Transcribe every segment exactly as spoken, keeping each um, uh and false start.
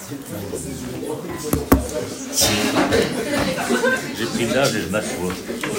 J'ai pris l'âge et je m'assois.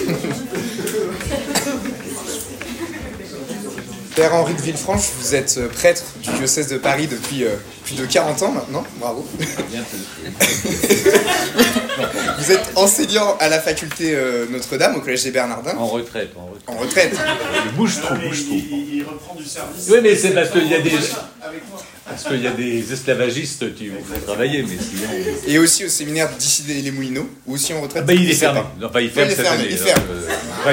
Père Henri de Villefranche, vous êtes prêtre du diocèse de Paris depuis euh, plus de quarante ans maintenant, bravo. Bien plus. Vous êtes enseignant à la faculté euh, Notre-Dame, au collège des Bernardins. En retraite, en retraite. En retraite. Euh, bouge trop, bouge trop. Il, il reprend du service. Oui, mais c'est parce qu'il y a des, Avec moi. parce qu'il y a des esclavagistes qui vous font travailler, mais sinon... Et aussi au séminaire d'Issy les Moulineaux, ou aussi en retraite. Ah bah, il est je sais fermé. pas. Enfin, il ferme Ouais, il est cette fermé, année. il ferme. Euh, enfin,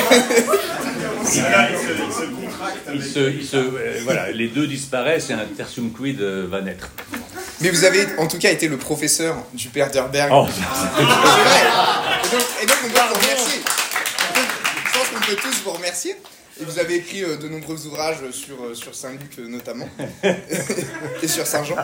il- Et là, il se, il se contracte Il avec... se, il se, euh, voilà, les deux disparaissent et un tertium quid euh, va naître. Mais vous avez en tout cas été le professeur du père Derberg. Oh, C'est vrai. Et donc, et donc on doit vous remercier. Je pense qu'on peut tous vous remercier. Et vous avez écrit euh, de nombreux ouvrages sur, euh, sur Saint-Luc euh, notamment, et sur Saint-Jean.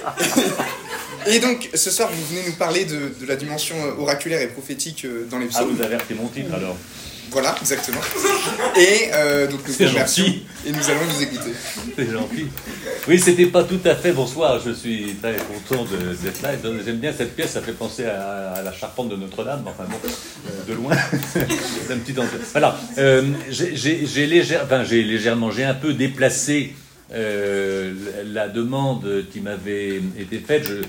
Et donc, ce soir, vous venez nous parler de, de la dimension euh, oraculaire et prophétique euh, dans les ah, psaumes. vous avez repris mon titre alors. Voilà, exactement. Et euh, donc nous C'est vous remercions gentil. et nous allons vous écouter. C'est gentil. Oui, c'était pas tout à fait bonsoir. Je suis très content de- d'être là. J'aime bien cette pièce. Ça fait penser à, à la charpente de Notre-Dame. Enfin bon, euh, de loin. C'est un petit danger. Voilà. Euh, j'ai, j'ai, j'ai, légère, enfin, j'ai légèrement, j'ai un peu déplacé euh, la demande qui m'avait été faite. Je,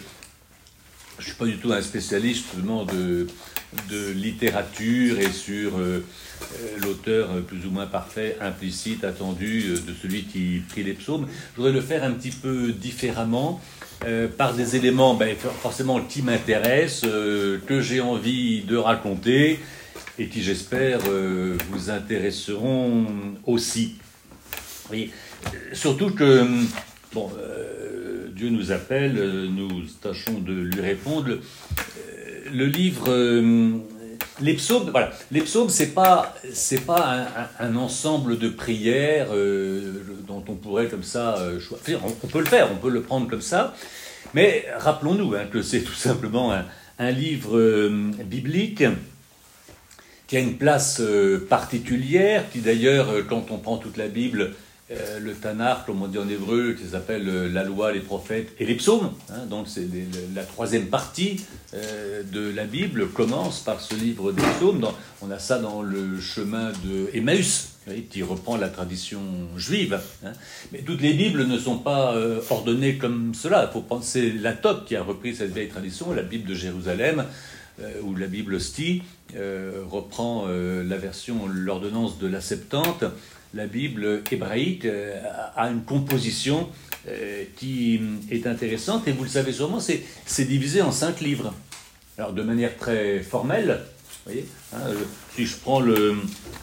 je suis pas du tout un spécialiste justement de, de littérature et sur euh, euh, l'auteur euh, plus ou moins parfait, implicite, attendu euh, de celui qui prie les psaumes. Je voudrais le faire un petit peu différemment, euh, par des éléments ben, forcément qui m'intéressent, euh, que j'ai envie de raconter et qui, j'espère, euh, vous intéresseront aussi. Oui. Surtout que, bon, euh, Dieu nous appelle, euh, nous tâchons de lui répondre. Le, euh, le livre, euh, les psaumes, voilà, les psaumes, c'est pas, c'est pas un, un, un ensemble de prières euh, dont on pourrait comme ça euh, choisir. On, on peut le faire, on peut le prendre comme ça, mais rappelons-nous hein, que c'est tout simplement un, un livre euh, biblique qui a une place euh, particulière, qui d'ailleurs, euh, quand on prend toute la Bible, euh, le Tanakh, comme on dit en hébreu, qui s'appelle euh, la loi, les prophètes et les psaumes, hein, donc c'est les, le, la troisième partie euh, de la Bible commence par ce livre des psaumes. Dans, on a ça dans le chemin de Emmaüs, vous voyez, qui reprend la tradition juive. Hein. Mais toutes les Bibles ne sont pas euh, ordonnées comme cela. Il faut penser la T O P qui a repris cette vieille tradition, la Bible de Jérusalem, euh, ou la Bible Ostie, euh, reprend euh, la version, l'ordonnance de la Septante. La Bible hébraïque euh, a une composition euh, qui est intéressante, et vous le savez sûrement, c'est, c'est divisé en cinq livres. Alors, de manière très formelle, vous voyez, hein, si je prends le...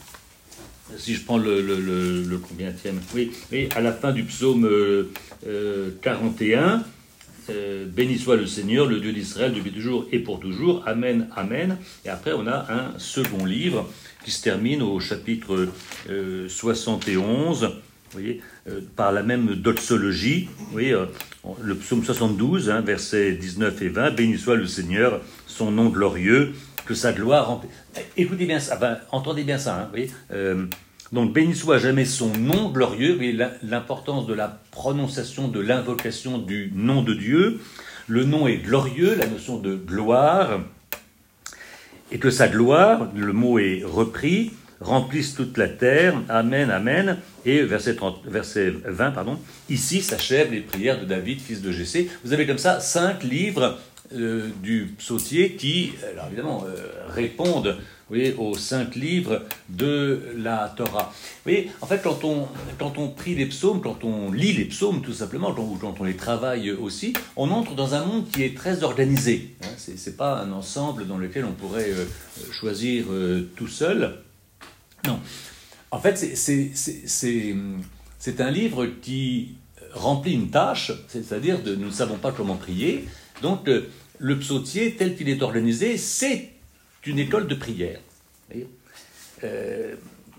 Si je prends le, le, le, le combienième, oui, oui, à la fin du psaume euh, euh, quarante et un, euh, béni soit le Seigneur, le Dieu d'Israël, depuis toujours et pour toujours, Amen, Amen. Et après, on a un second livre qui se termine au chapitre euh, soixante et onze, vous voyez, euh, par la même doxologie, vous voyez, euh, le psaume soixante-douze, hein, versets dix-neuf et vingt, béni soit le Seigneur, son nom glorieux, que sa gloire remplit. Écoutez bien ça, enfin, entendez bien ça, hein, vous voyez, euh, donc béni soit jamais son nom glorieux, vous voyez l'importance de la prononciation, de l'invocation du nom de Dieu. Le nom est glorieux, la notion de gloire, et que sa gloire, le mot est repris, remplisse toute la terre, amen, amen, et verset, trente, verset vingt, pardon, ici s'achèvent les prières de David, fils de Jessé. Vous avez comme ça cinq livres euh, du psautier qui, alors évidemment, euh, répondent, vous voyez, aux cinq livres de la Torah. Vous voyez, en fait, quand on, quand on prie les psaumes, quand on lit les psaumes, tout simplement, ou quand on les travaille aussi, on entre dans un monde qui est très organisé. Hein, c'est, c'est pas un ensemble dans lequel on pourrait euh, choisir euh, tout seul. Non. En fait, c'est, c'est, c'est, c'est, c'est un livre qui remplit une tâche, c'est-à-dire de, nous ne savons pas comment prier. Donc, euh, le psautier, tel qu'il est organisé, c'est une école de prière. Euh,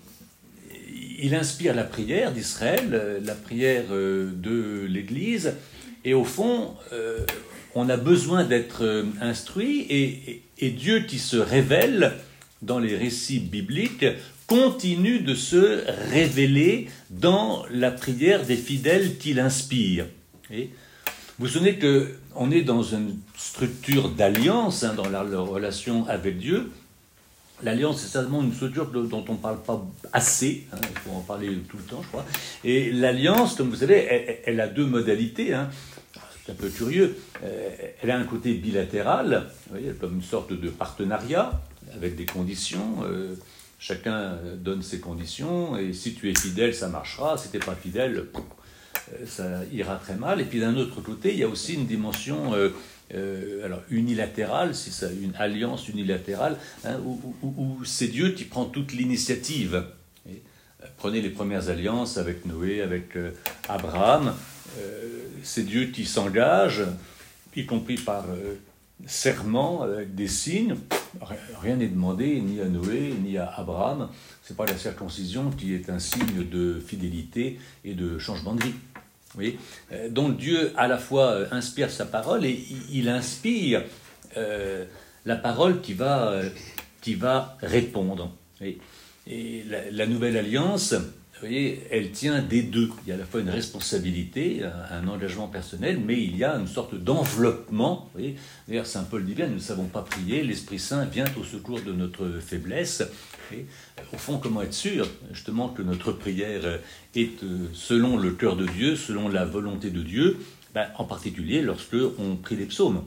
il inspire la prière d'Israël, la prière de l'Église, et au fond, euh, on a besoin d'être instruit, et, et, et Dieu qui se révèle dans les récits bibliques continue de se révéler dans la prière des fidèles qu'il inspire. Et vous vous souvenez que on est dans une structure d'alliance, hein, dans la, la relation avec Dieu. L'alliance, c'est certainement une structure dont on ne parle pas assez, hein, il faut en parler tout le temps, je crois. Et l'alliance, comme vous savez, elle, elle a deux modalités, hein. C'est un peu curieux. Elle a un côté bilatéral, vous voyez, comme une sorte de partenariat, avec des conditions. Euh, chacun donne ses conditions, et si tu es fidèle, ça marchera. Si tu n'es pas fidèle, ça ira très mal. Et puis d'un autre côté, il y a aussi une dimension euh, euh, alors, unilatérale, si ça, une alliance unilatérale, hein, où, où, où c'est Dieu qui prend toute l'initiative. Et, euh, prenez les premières alliances avec Noé, avec euh, Abraham. Euh, c'est Dieu qui s'engage, y compris par euh, serment, avec des signes. Rien n'est demandé ni à Noé ni à Abraham. Ce n'est pas la circoncision qui est un signe de fidélité et de changement de vie. Vous voyez ? Donc Dieu à la fois inspire sa parole et il inspire euh, la parole qui va, euh, qui va répondre. Vous voyez ? Et la, la nouvelle alliance, vous voyez, elle tient des deux. Il y a à la fois une responsabilité, un, un engagement personnel, mais il y a une sorte d'enveloppement. Vous voyez ? D'ailleurs, Saint Paul dit bien, nous ne savons pas prier, l'Esprit Saint vient au secours de notre faiblesse. Et, au fond, comment être sûr, justement, que notre prière est selon le cœur de Dieu, selon la volonté de Dieu, ben, en particulier lorsque on prie les psaumes.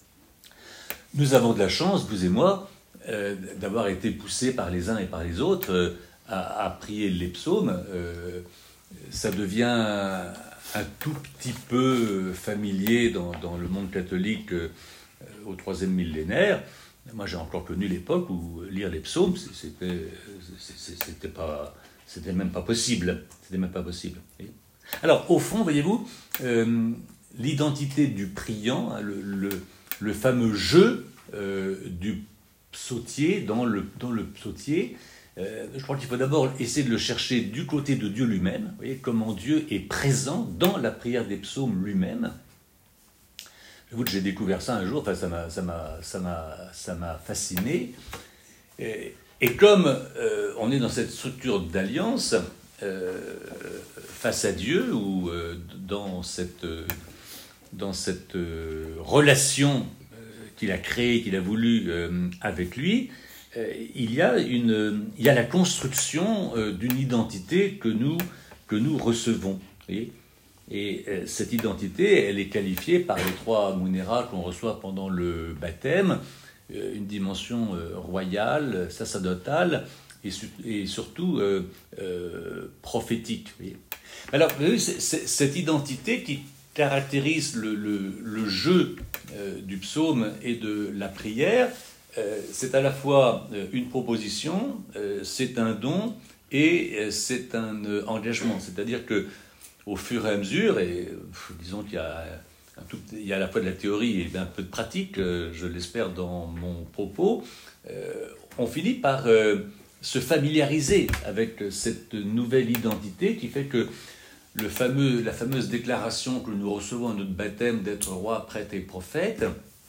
Nous avons de la chance, vous et moi, euh, d'avoir été poussés par les uns et par les autres euh, à, à prier les psaumes. Euh, ça devient un, un tout petit peu familier dans, dans le monde catholique euh, au troisième millénaire. Moi, j'ai encore connu l'époque où lire les psaumes, c'était, c'était pas, c'était même pas possible. C'était même pas possible. Alors, au fond, voyez-vous, euh, l'identité du priant, le, le, le fameux jeu euh, du psautier dans le, dans le psautier, euh, je crois qu'il faut d'abord essayer de le chercher du côté de Dieu lui-même. Vous voyez comment Dieu est présent dans la prière des psaumes lui-même. J'avoue que j'ai découvert ça un jour, enfin, ça m'a, ça m'a, ça m'a, ça m'a fasciné. Et, et comme euh, on est dans cette structure d'alliance euh, face à Dieu, ou euh, dans cette, euh, dans cette euh, relation euh, qu'il a créée, qu'il a voulu euh, avec lui, euh, il y a une, il y a la construction euh, d'une identité que nous, que nous recevons. Vous voyez ? Et euh, cette identité, elle est qualifiée par les trois munera qu'on reçoit pendant le baptême, euh, une dimension euh, royale, sacerdotale et, su- et surtout euh, euh, prophétique. Vous voyez. Alors, vous voyez, c'est, c'est cette identité qui caractérise le, le, le jeu euh, du psaume et de la prière, euh, c'est à la fois euh, une proposition, euh, c'est un don et euh, c'est un euh, engagement. C'est-à-dire que au fur et à mesure, et disons qu'il y a, un tout, il y a à la fois de la théorie et un peu de pratique, euh, je l'espère dans mon propos, euh, on finit par euh, se familiariser avec cette nouvelle identité qui fait que le fameux, la fameuse déclaration que nous recevons à notre baptême d'être roi, prêtre et prophète,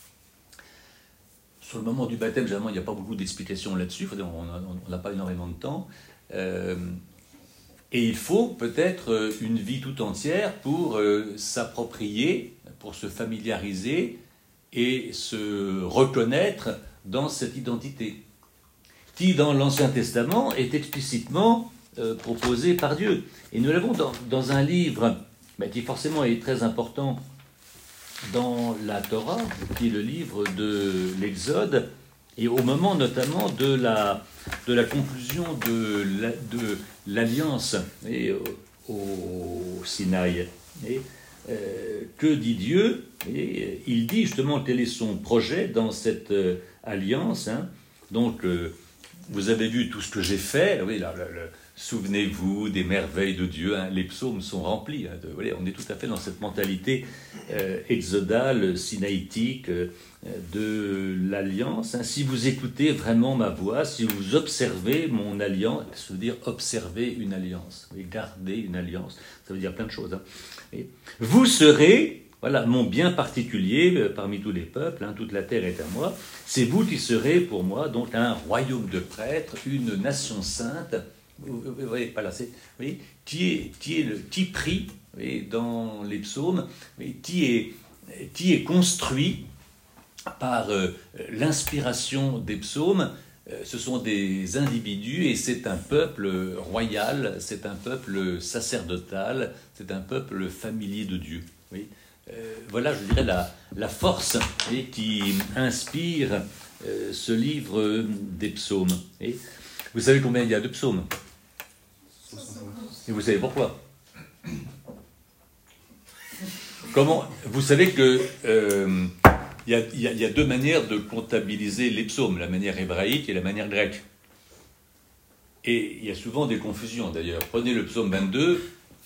sur le moment du baptême, généralement, il n'y a pas beaucoup d'explications là-dessus, on n'a pas énormément de temps. Euh, Et il faut peut-être une vie tout entière pour euh, s'approprier, pour se familiariser et se reconnaître dans cette identité, qui dans l'Ancien Testament est explicitement euh, proposée par Dieu. Et nous l'avons dans, dans un livre bah, qui forcément est très important dans la Torah, qui est le livre de l'Exode, et au moment notamment de la, de la conclusion de, la, de l'alliance et, au, au Sinaï. Et, euh, que dit Dieu ? Et il dit justement quel est son projet dans cette euh, alliance. Hein. Donc, euh, vous avez vu tout ce que j'ai fait. Oui, là, là, là, souvenez-vous des merveilles de Dieu. Hein. Les psaumes sont remplis. Hein, de, voilà, on est tout à fait dans cette mentalité euh, exodale, sinaïtique, euh, de l'alliance. Hein. Si vous écoutez vraiment ma voix, si vous observez mon alliance, ça veut dire observer une alliance, oui, garder une alliance, ça veut dire plein de choses. Hein. Et vous serez, voilà, mon bien particulier euh, parmi tous les peuples, hein, toute la terre est à moi, c'est vous qui serez pour moi donc un royaume de prêtres, une nation sainte, vous, vous voyez, pas là, c'est, vous voyez, qui est, qui est le, qui prie, vous voyez, dans les psaumes, mais qui est qui est construit par euh, l'inspiration des psaumes. Euh, ce sont des individus et c'est un peuple royal, c'est un peuple sacerdotal, c'est un peuple familier de Dieu. Oui. Euh, voilà, je dirais, la, la force et qui inspire euh, ce livre des psaumes. Et vous savez combien il y a de psaumes? Et vous savez pourquoi? Comment? Vous savez que euh, il y a, il y a, il y a deux manières de comptabiliser les psaumes, la manière hébraïque et la manière grecque. Et il y a souvent des confusions d'ailleurs. Prenez le psaume vingt-deux.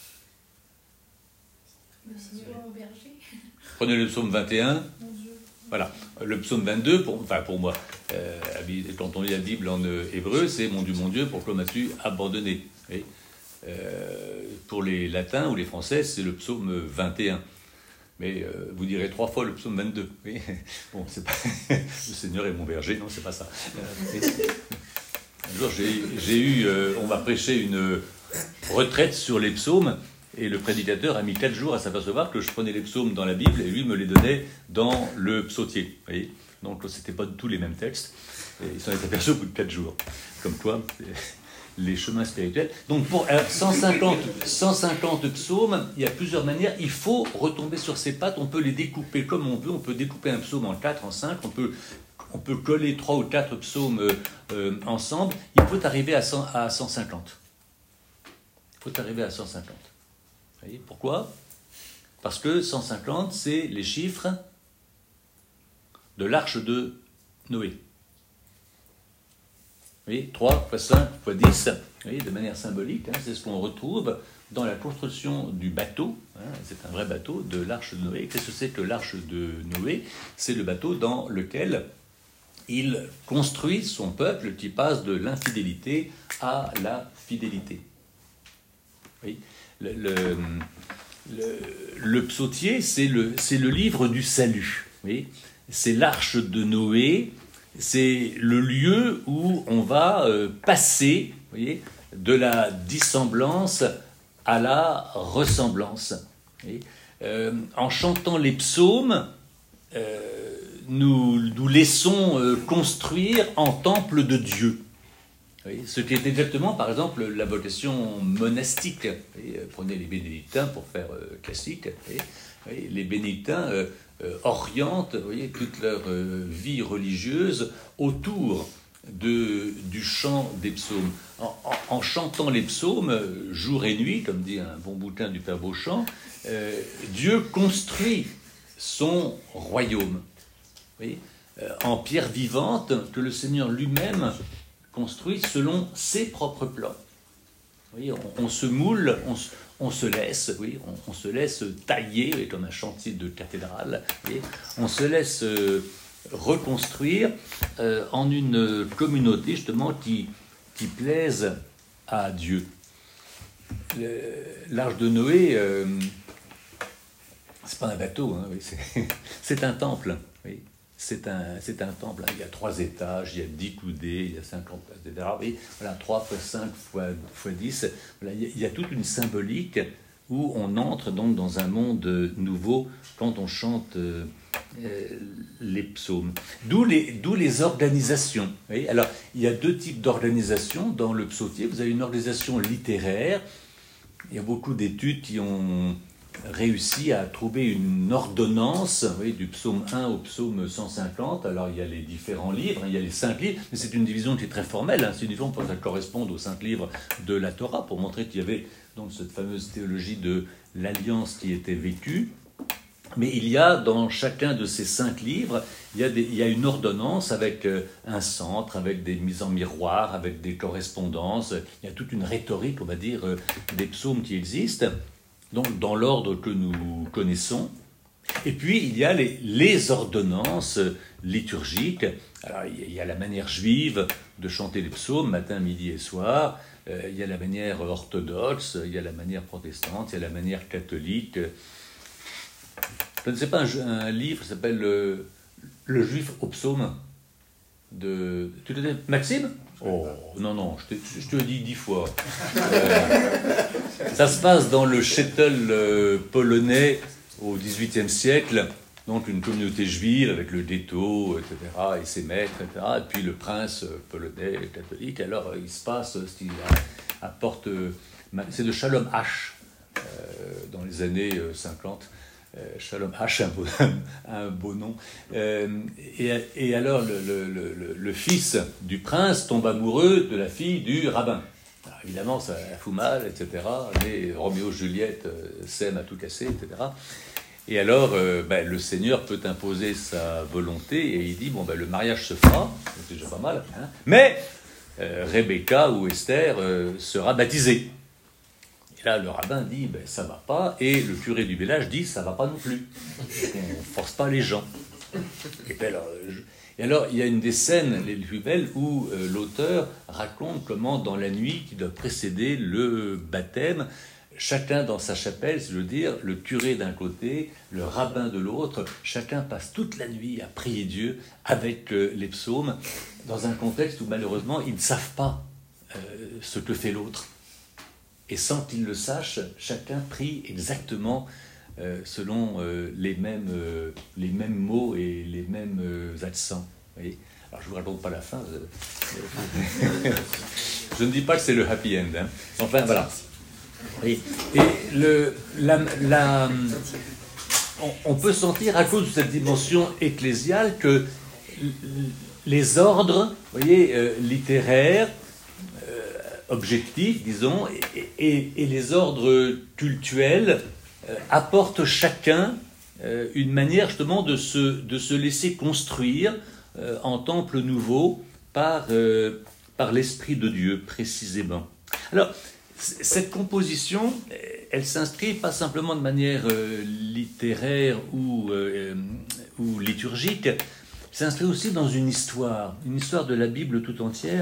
Prenez le psaume vingt et un. Voilà. Le psaume vingt-deux, pour, enfin pour moi, euh, quand on lit la Bible en euh, hébreu, c'est « Mon Dieu, mon Dieu, pourquoi m'as-tu abandonné ?» Et, euh, pour les latins ou les français, c'est le psaume vingt et un. Mais euh, vous direz trois fois le psaume vingt-deux. Oui. Bon, c'est pas le Seigneur est mon berger, non, c'est pas ça. Euh, un jour, j'ai, j'ai eu, euh, on m'a prêché une retraite sur les psaumes, et le prédicateur a mis quatre jours à s'apercevoir que je prenais les psaumes dans la Bible et lui me les donnait dans le psautier. Vous voyez, donc c'était pas du tout les mêmes textes. Et il s'en est aperçu au bout de quatre jours. Comme quoi, les chemins spirituels. Donc pour cent cinquante, cent cinquante psaumes, il y a plusieurs manières. Il faut retomber sur ses pattes. On peut les découper comme on veut. On peut découper un psaume en quatre, en cinq. On peut, on peut coller trois ou quatre psaumes euh, euh, ensemble. Il faut arriver à, cent, à cent cinquante. Il faut arriver à cent cinquante. Vous voyez, pourquoi? Parce que cent cinquante, c'est les chiffres de l'arche de Noé. Vous voyez, trois fois cinq fois dix, vous voyez, de manière symbolique, hein, c'est ce qu'on retrouve dans la construction du bateau, hein, c'est un vrai bateau, de l'arche de Noé. Qu'est-ce que c'est que l'arche de Noé? C'est le bateau dans lequel il construit son peuple qui passe de l'infidélité à la fidélité. Oui. Le, le, le, le psautier, c'est le, c'est le livre du salut. Oui. C'est l'arche de Noé. C'est le lieu où on va euh, passer, vous voyez, de la dissemblance à la ressemblance. Euh, en chantant les psaumes, euh, nous nous laissons euh, construire en temple de Dieu. Voyez, ce qui est exactement, par exemple, la vocation monastique. Voyez, prenez les bénédictins pour faire euh, classique. Voyez, voyez, les bénédictins euh, euh, orientent, voyez, toute leur euh, vie religieuse autour de, du chant des psaumes. En, en, en chantant les psaumes, jour et nuit, comme dit un bon bouquin du Père Beauchamp, euh, Dieu construit son royaume. Voyez, euh, en pierre vivante que le Seigneur lui-même construit selon ses propres plans. Oui, on, on se moule, on, on se laisse, oui, on, on se laisse tailler, oui, comme un chantier de cathédrale. Oui, on se laisse euh, reconstruire euh, en une communauté justement qui, qui plaise à Dieu. Le, l'arche de Noé, euh, c'est pas un bateau, hein, oui, c'est, c'est un temple. Oui. C'est un, c'est un temple, hein. Il y a trois étages, il y a dix coudées, il y a cinquante places, et cetera. Et voilà, trois fois cinq fois dix. Voilà, il, y a, il y a toute une symbolique où on entre donc dans un monde nouveau quand on chante euh, les psaumes. D'où les, d'où les organisations. Vous voyez, alors, il y a deux types d'organisations dans le psautier. Vous avez une organisation littéraire. Il y a beaucoup d'études qui ont réussi à trouver une ordonnance, oui, du psaume un au psaume cent cinquante. Alors il y a les différents livres, il y a les cinq livres, mais c'est une division qui est très formelle, hein. C'est une division pour que ça corresponde aux cinq livres de la Torah, pour montrer qu'il y avait donc cette fameuse théologie de l'alliance qui était vécue. Mais il y a dans chacun de ces cinq livres, il y a, des, il y a une ordonnance avec un centre, avec des mises en miroir, avec des correspondances. Il y a toute une rhétorique, on va dire, des psaumes qui existent. Donc dans l'ordre que nous connaissons. Et puis il y a les, les ordonnances liturgiques. Alors il y a la manière juive de chanter les psaumes matin, midi et soir. Euh, il y a la manière orthodoxe, il y a la manière protestante, il y a la manière catholique. Je ne sais pas, un, un livre qui s'appelle le, le Juif au psaume de... Tu le connais, Maxime? Oh, non, non, je te, je te le dis dix fois. Euh, ça se passe dans le shtetl euh, polonais au dix-huitième siècle. donc une communauté juive avec le ghetto, et cetera, et ses maîtres, et cetera. Et puis le prince polonais, catholique. Alors il se passe ce qu'il apporte, c'est de Shalom H euh, dans les années cinquante. Euh, Shalom H, un beau, un beau nom. Euh, et, et alors le, le, le, le fils du prince tombe amoureux de la fille du rabbin. Alors, évidemment, ça fout mal, et cetera. Mais Roméo et Juliette euh, s'aiment à tout casser, et cetera. Et alors, euh, ben, le Seigneur peut imposer sa volonté et il dit, bon, ben, le mariage se fera, c'est déjà pas mal, hein, mais euh, Rebecca ou Esther euh, sera baptisée. Et là, le rabbin dit, ben, ça va pas, et le curé du village dit, ça va pas non plus. On ne force pas les gens. Et, ben, alors, je... et alors, il y a une des scènes les plus belles où euh, l'auteur raconte comment, dans la nuit qui doit précéder le baptême, chacun dans sa chapelle, je veux dire, le curé d'un côté, le rabbin de l'autre, chacun passe toute la nuit à prier Dieu avec euh, les psaumes, dans un contexte où malheureusement ils ne savent pas euh, ce que fait l'autre. Et sans qu'ils le sachent, chacun prie exactement euh, selon euh, les, mêmes, euh, les mêmes mots et les mêmes euh, accents. Vous voyez ? Alors je ne vous raconte pas la fin. Je, je ne dis pas que c'est le happy end. Hein. Enfin voilà. Et, et le, la, la, on, on peut sentir à cause de cette dimension ecclésiale que les ordres, vous voyez, euh, littéraires, euh, objectifs, disons, et, et, et les ordres cultuels euh, apportent chacun euh, une manière justement de se, de se laisser construire euh, en temple nouveau par, euh, par l'Esprit de Dieu, précisément. Alors, cette composition, elle s'inscrit pas simplement de manière euh, littéraire ou, euh, ou liturgique, elle s'inscrit aussi dans une histoire, une histoire de la Bible tout entière.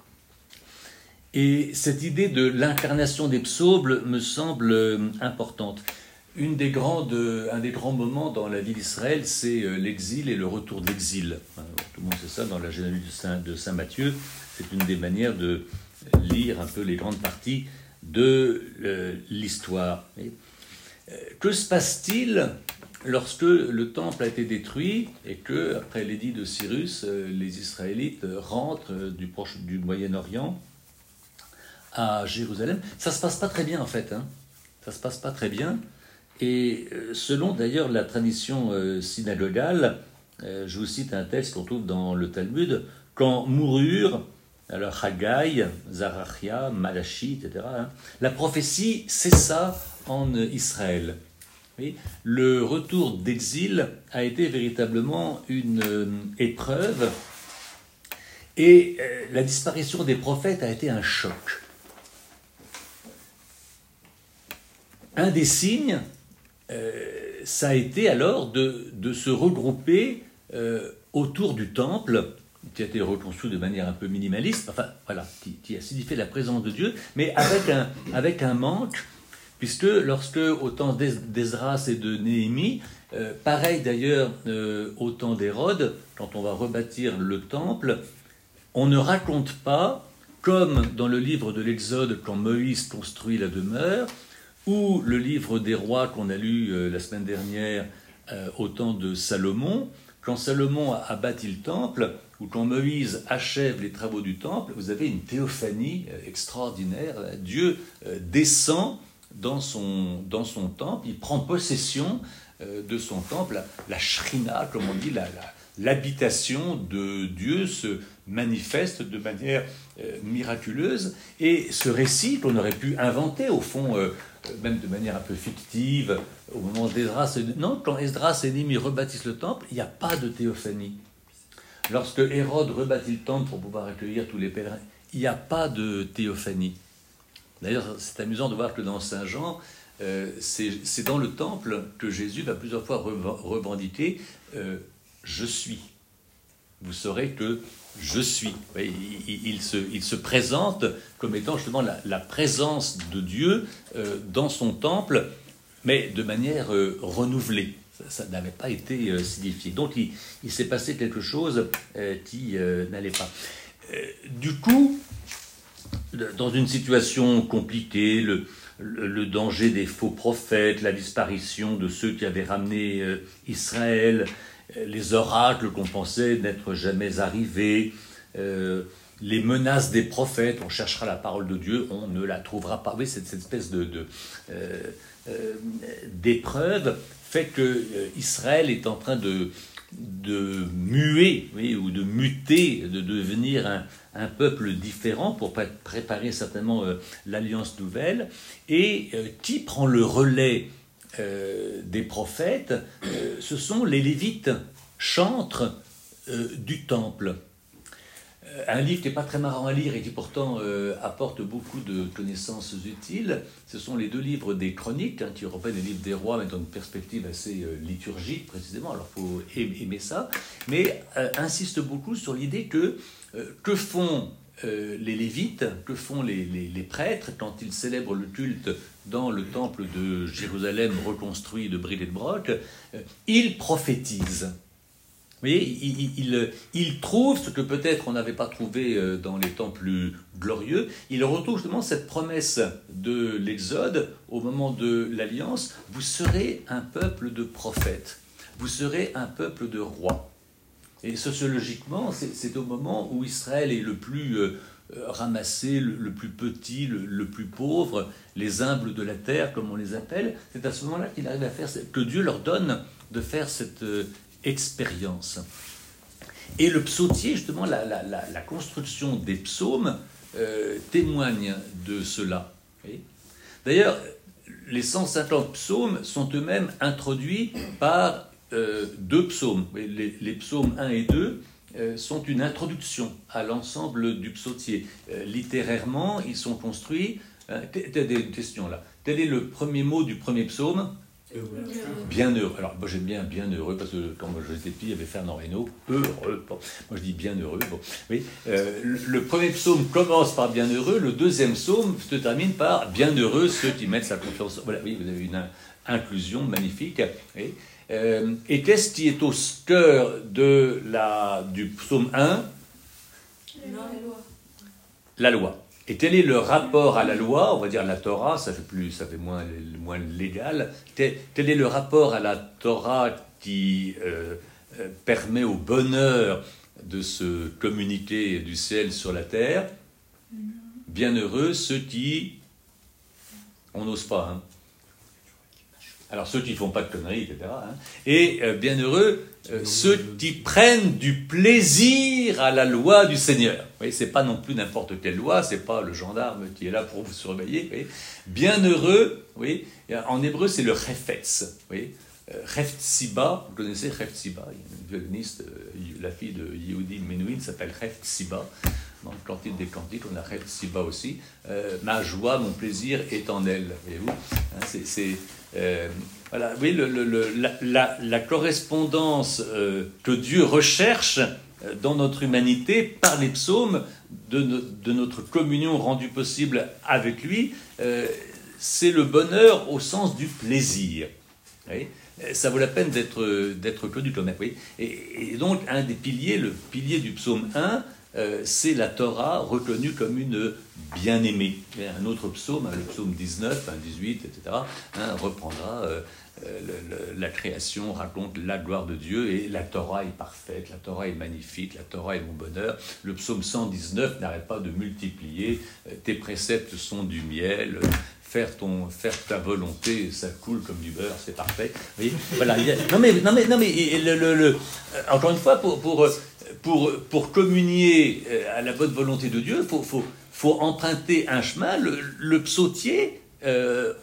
Et cette idée de l'incarnation des psaumes me semble euh, importante. Une des grandes, un des grands moments dans la vie d'Israël, c'est euh, l'exil et le retour de l'exil. Enfin, tout le monde sait ça dans la généalogie de Saint, de Saint Matthieu. C'est une des manières de lire un peu les grandes parties de euh, l'histoire. Et, euh, que se passe-t-il lorsque le temple a été détruit et que, après l'édit de Cyrus, euh, les Israélites rentrent euh, du, proche, du Moyen-Orient à Jérusalem? Ça se passe pas très bien en fait. Hein. Ça se passe pas très bien. Et euh, selon d'ailleurs la tradition euh, synagogale, euh, je vous cite un texte qu'on trouve dans le Talmud, quand moururent alors Haggai, Zarachia, Malachi, et cetera. Hein. La prophétie cessa en Israël. Oui. Le retour d'exil a été véritablement une euh, épreuve et euh, la disparition des prophètes a été un choc. Un des signes, euh, ça a été alors de, de se regrouper euh, autour du temple, qui a été reconstruit de manière un peu minimaliste, enfin voilà, qui, qui a signifié la présence de Dieu, mais avec un, avec un manque, puisque lorsque, au temps d'Esdras et de Néhémie, euh, pareil d'ailleurs euh, au temps d'Hérode, quand on va rebâtir le temple, on ne raconte pas, comme dans le livre de l'Exode, quand Moïse construit la demeure, ou le livre des rois qu'on a lu euh, la semaine dernière euh, au temps de Salomon, quand Salomon a, a bâti le temple, ou quand Moïse achève les travaux du temple, vous avez une théophanie extraordinaire. Dieu descend dans son, dans son temple, il prend possession de son temple, la, la shrina, comme on dit, la, la, l'habitation de Dieu se manifeste de manière euh, miraculeuse. Et ce récit qu'on aurait pu inventer, au fond, euh, même de manière un peu fictive, au moment d'Esdras, non, quand Esdras et Néhémie rebâtissent le temple, il n'y a pas de théophanie. Lorsque Hérode rebâtit le temple pour pouvoir accueillir tous les pèlerins, il n'y a pas de théophanie. D'ailleurs, c'est amusant de voir que dans Saint Jean, euh, c'est, c'est dans le temple que Jésus va plusieurs fois revendiquer euh, « Je suis ». Vous saurez que je suis. Il, il, il, se, il se présente comme étant justement la, la présence de Dieu euh, dans son temple, mais de manière euh, renouvelée. Ça, ça n'avait pas été euh, signifié. Donc il, il s'est passé quelque chose euh, qui euh, n'allait pas. Euh, du coup, dans une situation compliquée, le, le, le danger des faux prophètes, la disparition de ceux qui avaient ramené euh, Israël, euh, les oracles qu'on pensait n'être jamais arrivés, euh, les menaces des prophètes, on cherchera la parole de Dieu, on ne la trouvera pas. Oui, cette, cette espèce de, de, euh, euh, d'épreuve fait que euh, Israël est en train de, de muer, oui, ou de muter, de devenir un, un peuple différent pour pré- préparer certainement euh, l'alliance nouvelle. Et euh, qui prend le relais euh, des prophètes? euh, Ce sont les Lévites, chantres euh, du temple. Un livre qui n'est pas très marrant à lire et qui pourtant euh, apporte beaucoup de connaissances utiles, ce sont les deux livres des Chroniques, hein, qui reprennent les livres des rois, mais dans une perspective assez euh, liturgique précisément, alors il faut aimer ça, mais euh, insiste beaucoup sur l'idée que euh, que font euh, les Lévites, que font les, les, les prêtres quand ils célèbrent le culte dans le temple de Jérusalem reconstruit de briques et de broc, euh, ils prophétisent. Vous voyez, il, il, il trouve ce que peut-être on n'avait pas trouvé dans les temps plus glorieux. Il retrouve justement cette promesse de l'Exode au moment de l'Alliance. Vous serez un peuple de prophètes. Vous serez un peuple de rois. Et sociologiquement, c'est, c'est au moment où Israël est le plus euh, ramassé, le, le plus petit, le, le plus pauvre, les humbles de la terre, comme on les appelle. C'est à ce moment-là qu'il arrive à faire, que Dieu leur donne de faire cette euh, expérience. Et le psautier, justement, la, la, la, la construction des psaumes euh, témoigne de cela. Oui. D'ailleurs, les cent cinquante psaumes sont eux-mêmes introduits par euh, deux psaumes. Les, les psaumes un et deux euh, sont une introduction à l'ensemble du psautier. Euh, littérairement, ils sont construits... Euh, t'as des questions là. Quel est le premier mot du premier psaume ? Bienheureux. Alors, moi j'aime bien bienheureux parce que quand moi j'étais petit, il y avait Fernand Reynaud. Heureux. Bon, moi je dis bienheureux. Bon, oui. Euh, le, le premier psaume commence par bienheureux, le deuxième psaume se termine par bienheureux ceux qui mettent sa confiance. Voilà, oui, vous avez une inclusion magnifique. Oui. Euh, et qu'est-ce qui est au cœur de la, du psaume un ? La loi. La loi. Et quel est le rapport à la loi? On va dire la Torah, ça fait, plus, ça fait moins, moins légal. Quel, quel est le rapport à la Torah qui euh, euh, permet au bonheur de se communiquer du ciel sur la terre? Bienheureux ceux qui... On n'ose pas, hein. Alors ceux qui ne font pas de conneries, et cetera. Hein. Et euh, bienheureux euh, ceux qui prennent du plaisir à la loi du Seigneur. Vous voyez, c'est pas non plus n'importe quelle loi, c'est pas le gendarme qui est là pour vous surveiller. Vous voyez. Bienheureux, oui, en hébreu c'est le chefetz. Vous voyez. Heftziba, vous connaissez Heftziba, une violoniste, la fille de Yehudi Menuhin s'appelle Heftziba. Dans le Cantique des Cantiques, on a Heftziba aussi. Euh, ma joie, mon plaisir est en elle, voyez-vous. Hein, c'est, c'est, euh, voilà, oui, le, le, le, la, la, la correspondance euh, que Dieu recherche dans notre humanité par les psaumes, de, no, de notre communion rendue possible avec lui, euh, c'est le bonheur au sens du plaisir. Oui. Ça vaut la peine d'être, d'être connu quand même. Oui. Et, et donc, un des piliers, le pilier du psaume un, euh, c'est la Torah reconnue comme une bien-aimée. Et un autre psaume, le psaume dix-neuf, dix-huit, et cetera, hein, reprendra euh, le, le, la création, raconte la gloire de Dieu, et la Torah est parfaite, la Torah est magnifique, la Torah est mon bonheur. Le psaume cent dix-neuf n'arrête pas de multiplier, euh, tes préceptes sont du miel, euh, Faire, ton, faire ta volonté, ça coule comme du beurre, c'est parfait. Vous voyez, voilà. Il y a, non mais, non mais, non mais le, le, le, encore une fois, pour, pour, pour, pour communier à la bonne volonté de Dieu, il faut, faut, faut emprunter un chemin. Le, le psautier euh,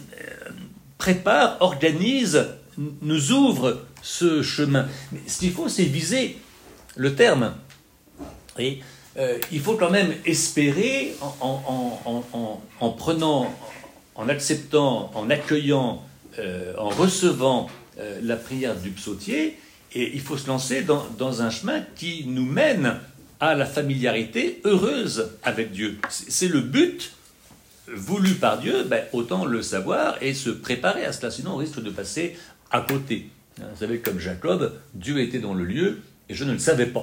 prépare, organise, nous ouvre ce chemin. Mais ce qu'il faut, c'est viser le terme. Vous voyez, euh, il faut quand même espérer, en, en, en, en, en prenant... en acceptant, en accueillant, euh, en recevant euh, la prière du psautier, et il faut se lancer dans, dans un chemin qui nous mène à la familiarité heureuse avec Dieu. C'est, c'est le but voulu par Dieu, ben, autant le savoir et se préparer à cela, sinon on risque de passer à côté. Vous savez, comme Jacob, Dieu était dans le lieu et je ne le savais pas.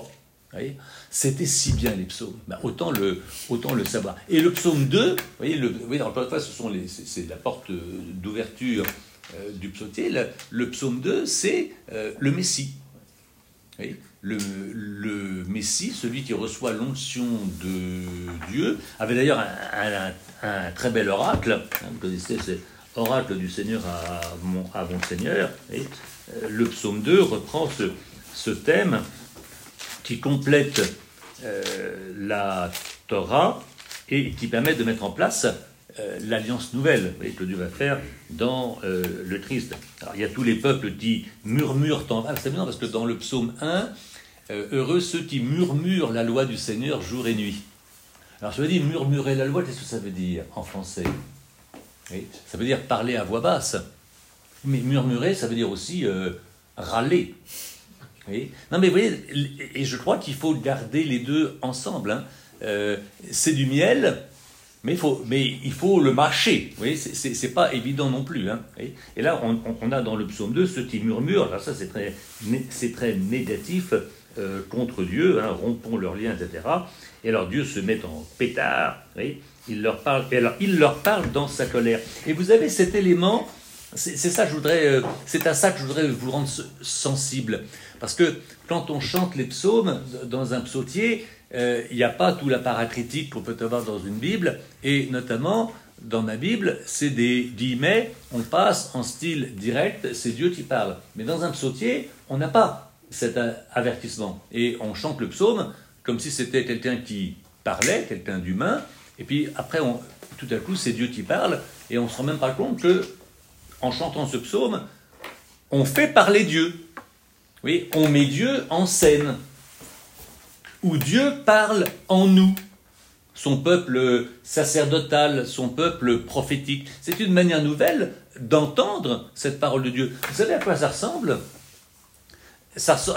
Vous voyez, c'était si bien les psaumes, ben, autant, le, autant le savoir. Et le psaume deux, vous voyez, le, vous voyez encore une fois, ce sont les, c'est, c'est la porte d'ouverture euh, du psautier. Le, le psaume deux, c'est euh, le Messie. Vous voyez, le, le Messie, celui qui reçoit l'onction de Dieu, avait d'ailleurs un, un, un très bel oracle. Hein, vous connaissez, c'est oracle du Seigneur à mon, à mon Seigneur. Et, euh, le psaume deux reprend ce, ce thème qui complète euh, la Torah et qui permet de mettre en place euh, l'alliance nouvelle, vous voyez, que Dieu va faire dans euh, le Christ. Alors, il y a tous les peuples qui murmurent en vain. C'est bien parce que dans le psaume un, euh, heureux ceux qui murmurent la loi du Seigneur jour et nuit. Alors, je veux dire murmurer la loi, qu'est-ce que ça veut dire en français? Oui, ça veut dire parler à voix basse. Mais murmurer, ça veut dire aussi euh, râler. Oui. Non mais vous voyez, et je crois qu'il faut garder les deux ensemble. Hein. Euh, c'est du miel, mais il faut, mais il faut le mâcher. Vous voyez, c'est, c'est, c'est pas évident non plus. Hein. Et là, on, on a dans le psaume deux ceux qui murmurent. Alors ça, c'est très, c'est très négatif euh, contre Dieu. Hein, rompons leurs liens, et cetera. Et alors Dieu se met en pétard. Oui, il leur parle. Et alors il leur parle dans sa colère. Et vous avez cet élément. C'est, c'est ça, je voudrais. Euh, c'est à ça que je voudrais vous rendre sensible. Parce que quand on chante les psaumes dans un psautier, euh, il n'y a pas tout l'apparat critique qu'on peut avoir dans une Bible, et notamment dans ma Bible, c'est des guillemets, on passe en style direct, c'est Dieu qui parle. Mais dans un psautier, on n'a pas cet avertissement. Et on chante le psaume comme si c'était quelqu'un qui parlait, quelqu'un d'humain, et puis après, on, tout à coup, c'est Dieu qui parle, et on ne se rend même pas compte que, en chantant ce psaume, on fait parler Dieu. Oui, on met Dieu en scène, où Dieu parle en nous, son peuple sacerdotal, son peuple prophétique. C'est une manière nouvelle d'entendre cette parole de Dieu. Vous savez à quoi ça ressemble? Ça ressemble...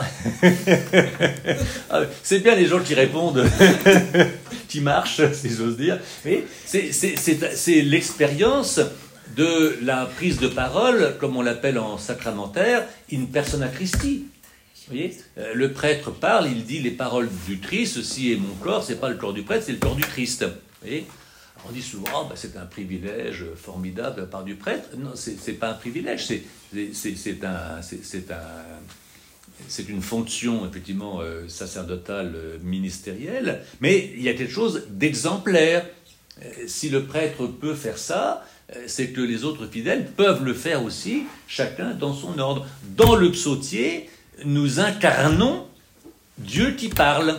C'est bien les gens qui répondent, qui marchent, si j'ose dire. Mais c'est, c'est, c'est, c'est l'expérience de la prise de parole, comme on l'appelle en sacramentaire, in persona Christi. Vous voyez, le prêtre parle, il dit les paroles du Christ, ceci est mon corps, c'est pas le corps du prêtre, c'est le corps du Christ. Vous voyez, on dit souvent, bah, c'est un privilège formidable de la part du prêtre. Non, c'est, c'est pas un privilège, c'est, c'est, c'est, un, c'est, c'est, un, c'est une fonction effectivement euh, sacerdotale, euh, ministérielle, mais il y a quelque chose d'exemplaire. Euh, si le prêtre peut faire ça, c'est que les autres fidèles peuvent le faire aussi, chacun dans son ordre. Dans le psautier, nous incarnons Dieu qui parle.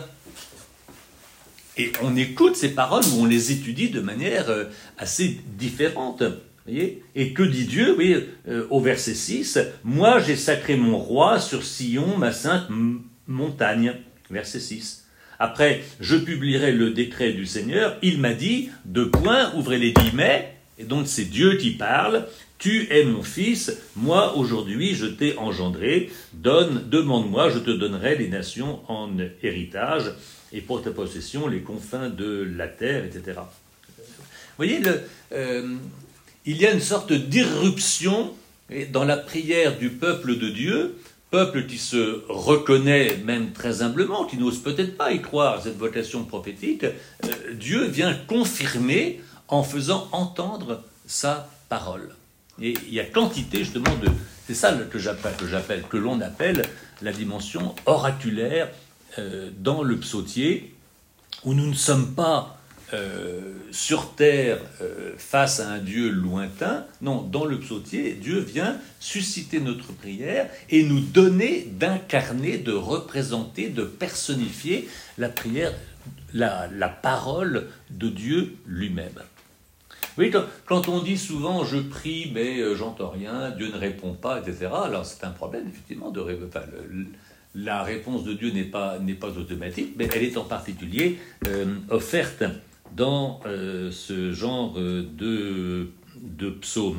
Et on écoute ces paroles ou on les étudie de manière assez différente. Voyez, et que dit Dieu? Oui, euh, au verset six, « Moi j'ai sacré mon roi sur Sion, ma sainte m- montagne. » Verset six. Après, « Je publierai le décret du Seigneur. Il m'a dit, deux points, ouvrez les guillemets. » Et donc c'est Dieu qui parle. « Tu es mon fils, moi aujourd'hui je t'ai engendré. Donne, demande-moi, je te donnerai les nations en héritage. Et pour ta possession, les confins de la terre, et cetera » Vous voyez, le... Euh, il y a une sorte d'irruption dans la prière du peuple de Dieu, peuple qui se reconnaît même très humblement, qui n'ose peut-être pas y croire à cette vocation prophétique. Euh, Dieu vient confirmer en faisant entendre sa parole. Et il y a quantité justement de... C'est ça que j'appelle, que, j'appelle, que l'on appelle la dimension oraculaire euh, dans le psautier, où nous ne sommes pas Euh, sur terre euh, face à un Dieu lointain. Non, dans le psautier, Dieu vient susciter notre prière et nous donner d'incarner, de représenter, de personnifier la prière, la, la parole de Dieu lui-même. Oui, quand, quand on dit souvent « je prie, mais euh, j'entends rien, Dieu ne répond pas », et cetera, alors c'est un problème, effectivement, de enfin, le, la réponse de Dieu n'est pas, n'est pas automatique, mais elle est en particulier euh, offerte dans euh, ce genre de, de psaume.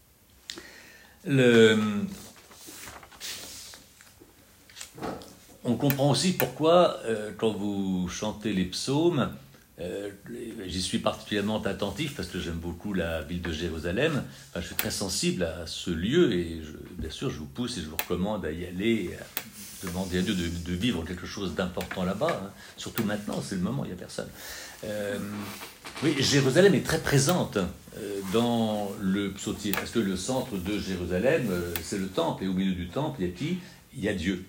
Le, on comprend aussi pourquoi, euh, quand vous chantez les psaumes, euh, j'y suis particulièrement attentif parce que j'aime beaucoup la ville de Jérusalem. Enfin, je suis très sensible à ce lieu et je, bien sûr, je vous pousse et je vous recommande à y aller demander à Dieu de, de vivre quelque chose d'important là-bas, hein. Surtout maintenant, c'est le moment, il n'y a personne. Euh, oui, Jérusalem est très présente euh, dans le psautier, parce que le centre de Jérusalem, euh, c'est le temple, et au milieu du temple, il y a qui? Il y a Dieu.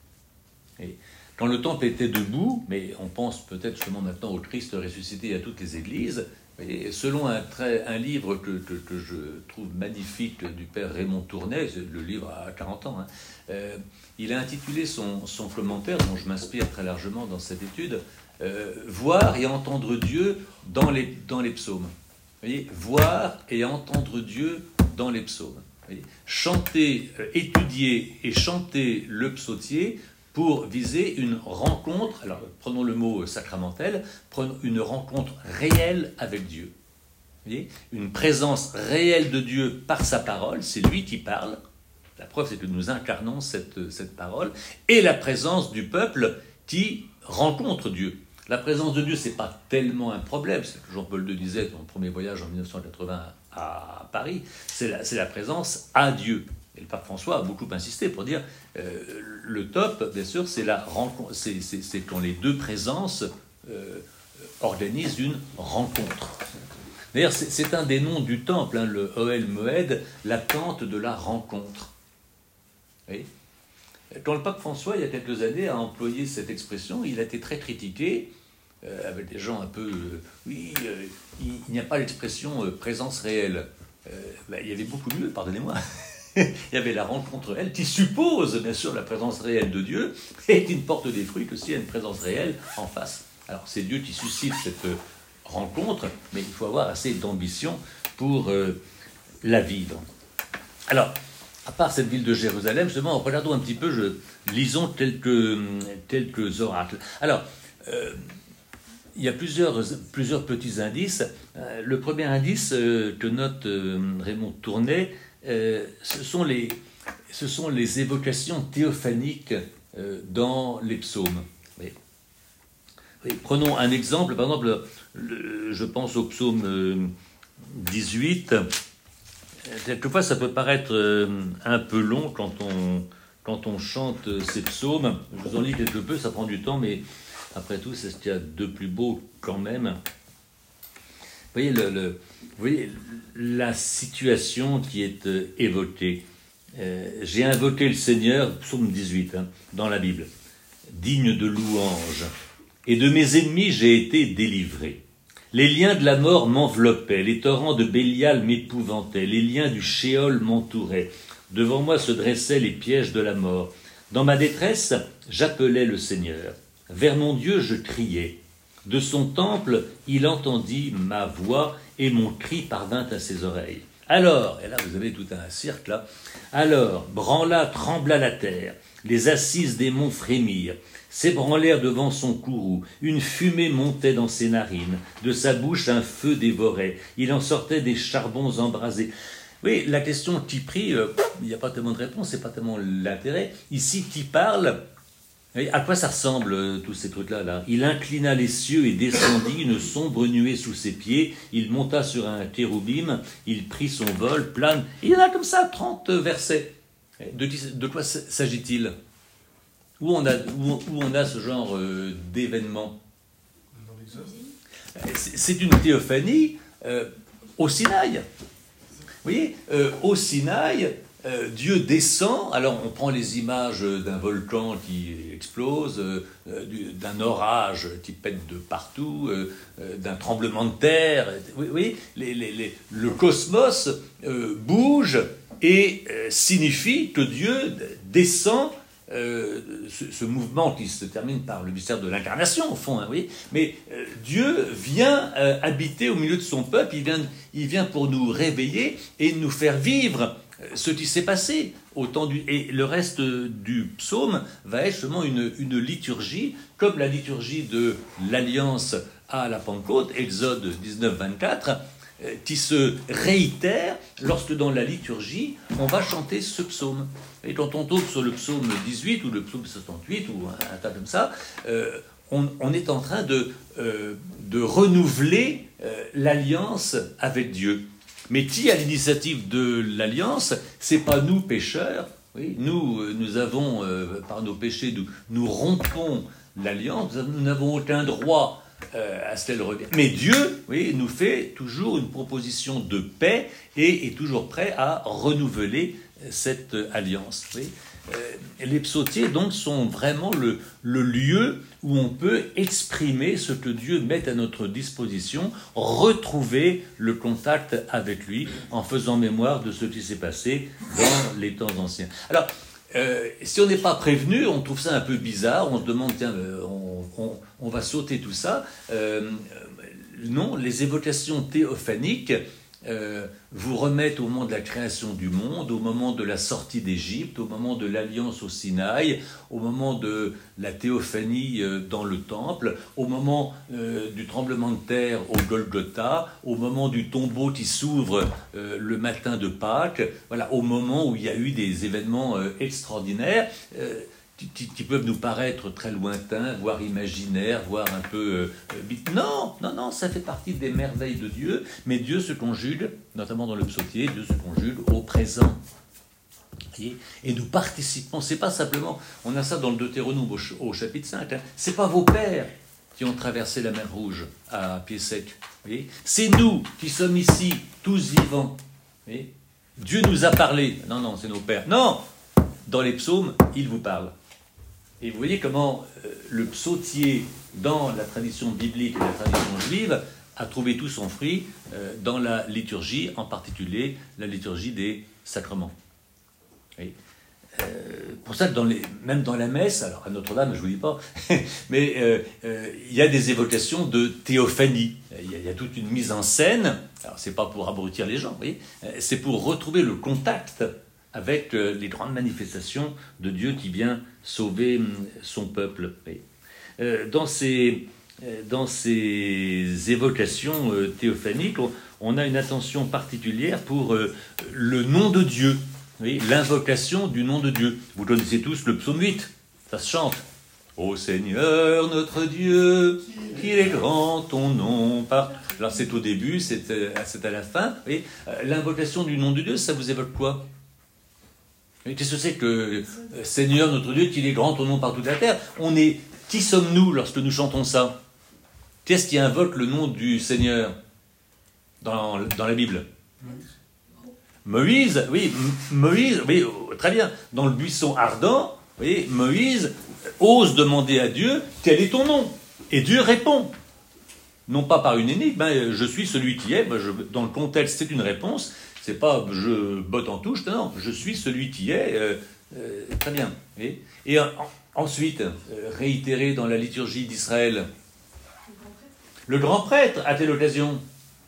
Et quand le temple était debout, mais on pense peut-être justement maintenant au Christ ressuscité et à toutes les églises, et selon un, très, un livre que, que, que je trouve magnifique du père Raymond Tournay, le livre a quarante ans, hein, euh, il a intitulé son, son commentaire, dont je m'inspire très largement dans cette étude, euh, « Voir et entendre Dieu dans les, dans les psaumes ». Vous voyez, voir et entendre Dieu dans les psaumes. Vous voyez, chanter, euh, étudier et chanter le psautier pour viser une rencontre, alors prenons le mot sacramentel, prenons une rencontre réelle avec Dieu. Vous voyez, une présence réelle de Dieu par sa parole, c'est lui qui parle. La preuve, c'est que nous incarnons cette, cette parole, et la présence du peuple qui rencontre Dieu. La présence de Dieu, ce n'est pas tellement un problème, c'est ce que Jean-Paul deux disait dans son premier voyage en mille neuf cent quatre-vingts à Paris, c'est la, c'est la présence à Dieu. Et le pape François a beaucoup insisté pour dire euh, le top, bien sûr, c'est la rencontre, c'est, c'est, c'est quand les deux présences euh, organisent une rencontre. D'ailleurs, c'est, c'est un des noms du temple, hein, le Ohel Moed, la tente de la rencontre. Vous voyez ? Quand le pape François, il y a quelques années, a employé cette expression, il a été très critiqué, euh, avec des gens un peu... Euh, oui, euh, il, il n'y a pas l'expression euh, présence réelle. Euh, ben, il y avait beaucoup mieux, pardonnez-moi. Il y avait la rencontre réelle, qui suppose, bien sûr, la présence réelle de Dieu, et qui ne porte des fruits que s'il y a une présence réelle en face. Alors, c'est Dieu qui suscite cette rencontre, mais il faut avoir assez d'ambition pour euh, la vivre. Alors, à part cette ville de Jérusalem, justement, regardons un petit peu, je, lisons quelques, quelques oracles. Alors, euh, il y a plusieurs, plusieurs petits indices. Euh, le premier indice euh, que note euh, Raymond Tournay, euh, ce, sont les, ce sont les évocations théophaniques euh, dans les psaumes. Oui. Oui, prenons un exemple, par exemple, le, je pense au psaume euh, dix-huit. Quelquefois, ça peut paraître euh, un peu long quand on, quand on chante ces psaumes. Je vous en lis quelque peu, ça prend du temps, mais après tout, c'est ce qu'il y a de plus beau quand même. Vous voyez, le, le, vous voyez la situation qui est euh, évoquée. Euh, j'ai invoqué le Seigneur, psaume dix-huit, hein, dans la Bible, digne de louange, et de mes ennemis j'ai été délivré. Les liens de la mort m'enveloppaient, les torrents de Bélial m'épouvantaient, les liens du Shéol m'entouraient. Devant moi se dressaient les pièges de la mort. Dans ma détresse, j'appelais le Seigneur. Vers mon Dieu, je criais. De son temple, il entendit ma voix et mon cri parvint à ses oreilles. Alors, et là vous avez tout un cirque là, alors branla, trembla la terre, les assises des monts frémirent, s'ébranlèrent devant son courroux, une fumée montait dans ses narines, de sa bouche un feu dévorait, il en sortait des charbons embrasés. Oui, la question qui prie, euh, il n'y a pas tellement de réponse, c'est pas tellement l'intérêt. Ici, qui parle, à quoi ça ressemble euh, tous ces trucs-là là? Il inclina les cieux et descendit, une sombre nuée sous ses pieds, il monta sur un chérubim, il prit son vol, plane. Il y en a comme ça trente versets. De, de quoi s'agit-il? Où on a, où, où on a ce genre euh, d'événement? C'est une théophanie euh, au Sinaï. Vous voyez, euh, au Sinaï, euh, Dieu descend. Alors on prend les images d'un volcan qui explose, euh, d'un orage qui pète de partout, euh, d'un tremblement de terre. Vous voyez, les, les, les, le cosmos euh, bouge et euh, signifie que Dieu descend. Euh, ce, ce mouvement qui se termine par le mystère de l'incarnation, au fond, hein, oui. Mais euh, Dieu vient euh, habiter au milieu de son peuple, il vient, il vient pour nous réveiller et nous faire vivre euh, ce qui s'est passé au temps du... Et le reste du psaume va être justement une, une liturgie, comme la liturgie de l'Alliance à la Pentecôte, Exode dix-neuf vingt-quatre, euh, qui se réitère lorsque dans la liturgie, on va chanter ce psaume. Et quand on tombe sur le psaume dix-huit ou le psaume soixante-huit ou un, un tas comme ça, euh, on, on est en train de, euh, de renouveler euh, l'alliance avec Dieu. Mais qui a l'initiative de l'alliance? C'est pas nous pécheurs, Oui, nous, euh, nous avons, euh, par nos péchés, nous, nous rompons l'alliance, nous n'avons aucun droit euh, à ce qu'elle revienne. Mais Dieu, oui, nous fait toujours une proposition de paix et est toujours prêt à renouveler cette euh, alliance. Oui. Euh, les psautiers, donc, sont vraiment le, le lieu où on peut exprimer ce que Dieu met à notre disposition, retrouver le contact avec lui en faisant mémoire de ce qui s'est passé dans les temps anciens. Alors, euh, si on n'est pas prévenu, on trouve ça un peu bizarre, on se demande, tiens, euh, on, on, on va sauter tout ça. Euh, non, les évocations théophaniques Euh, vous remettent au moment de la création du monde, au moment de la sortie d'Égypte, au moment de l'alliance au Sinaï, au moment de la théophanie euh, dans le temple, au moment euh, du tremblement de terre au Golgotha, au moment du tombeau qui s'ouvre euh, le matin de Pâques, voilà, au moment où il y a eu des événements euh, extraordinaires. Euh, Qui, qui peuvent nous paraître très lointains, voire imaginaires, voire un peu... Euh, non, non, non, ça fait partie des merveilles de Dieu, mais Dieu se conjugue, notamment dans le psautier, Dieu se conjugue au présent. Et, et nous participons, c'est pas simplement... On a ça dans le Deutéronome au, au chapitre cinq, hein, c'est pas vos pères qui ont traversé la mer Rouge à pied sec, c'est nous qui sommes ici, tous vivants. Voyez, Dieu nous a parlé. Non, non, c'est nos pères. Non, dans les psaumes, il vous parle. Et vous voyez comment euh, le psautier, dans la tradition biblique et la tradition juive, a trouvé tout son fruit euh, dans la liturgie, en particulier la liturgie des sacrements. Oui. Euh, pour ça que dans les, même dans la messe, alors à Notre-Dame, je ne vous dis pas, mais euh, euh, il y a des évocations de théophanie. Il y a, il y a toute une mise en scène. Alors c'est pas pour abrutir les gens, vous voyez, c'est pour retrouver le contact avec les grandes manifestations de Dieu qui vient sauver son peuple. Dans ces, dans ces évocations théophaniques, on a une attention particulière pour le nom de Dieu, oui, l'invocation du nom de Dieu. Vous connaissez tous le psaume huit, ça se chante. Ô Seigneur notre Dieu, qu'il est grand ton nom. Par... Alors c'est au début, c'est à la fin. Oui. L'invocation du nom de Dieu, ça vous évoque quoi ? Qu'est-ce que c'est que euh, Seigneur notre Dieu, qu'il est grand ton nom par toute la terre? On est, qui sommes-nous lorsque nous chantons ça? Qu'est-ce qui invoque le nom du Seigneur dans, dans la Bible? Moïse, oui, Moïse, oui, très bien. Dans le buisson ardent, oui, Moïse ose demander à Dieu quel est ton nom, et Dieu répond. Non pas par une énigme, hein, je suis celui qui est. Ben je, dans le contexte, c'est une réponse. C'est pas je botte en touche, non, je suis celui qui est, euh, euh, très bien. Et, et en, ensuite, euh, réitéré dans la liturgie d'Israël, le grand prêtre, à telle occasion,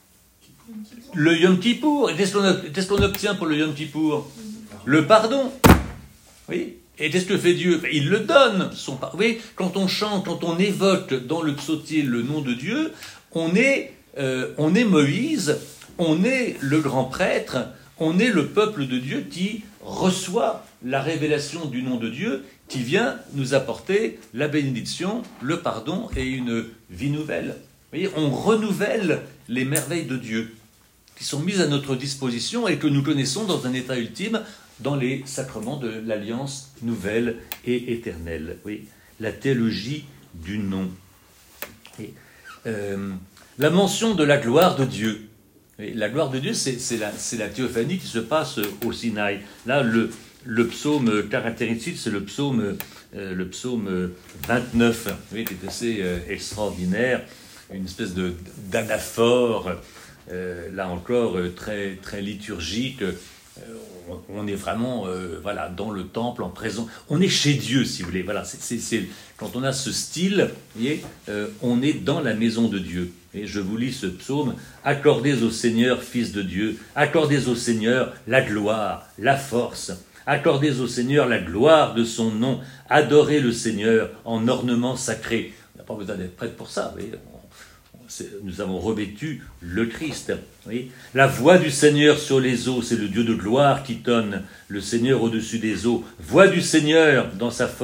le Yom Kippour, qu'est-ce qu'on, qu'est-ce qu'on obtient pour le Yom Kippour? Le pardon, oui. Et qu'est-ce que fait Dieu? Il le donne, son pardon. Oui, quand on chante, quand on évoque dans le psautier le nom de Dieu, on est, euh, on est Moïse. On est le grand prêtre, on est le peuple de Dieu qui reçoit la révélation du nom de Dieu, qui vient nous apporter la bénédiction, le pardon et une vie nouvelle. Vous voyez, on renouvelle les merveilles de Dieu qui sont mises à notre disposition et que nous connaissons dans un état ultime dans les sacrements de l'alliance nouvelle et éternelle. Oui, la théologie du nom. Et, euh, la mention de la gloire de Dieu. Et la gloire de Dieu, c'est, c'est, la, c'est la théophanie qui se passe au Sinaï. Là, le, le psaume caractéristique, c'est le psaume, euh, le psaume vingt-neuf, oui, qui est assez euh, extraordinaire, une espèce de, d'anaphore, euh, là encore, euh, très, très liturgique. Euh, on, on est vraiment euh, voilà, dans le temple, en présence. On est chez Dieu, si vous voulez. Voilà, c'est, c'est, c'est, quand on a ce style, vous voyez, euh, on est dans la maison de Dieu. Et je vous lis ce psaume. Accordez au Seigneur, Fils de Dieu, accordez au Seigneur la gloire, la force. Accordez au Seigneur la gloire de son nom. Adorez le Seigneur en ornement sacré. On n'a pas besoin d'être prêtre pour ça. Vous voyez. Nous avons revêtu le Christ. Oui. La voix du Seigneur sur les eaux, c'est le Dieu de gloire qui tonne, le Seigneur au-dessus des eaux. Voix du Seigneur dans sa force,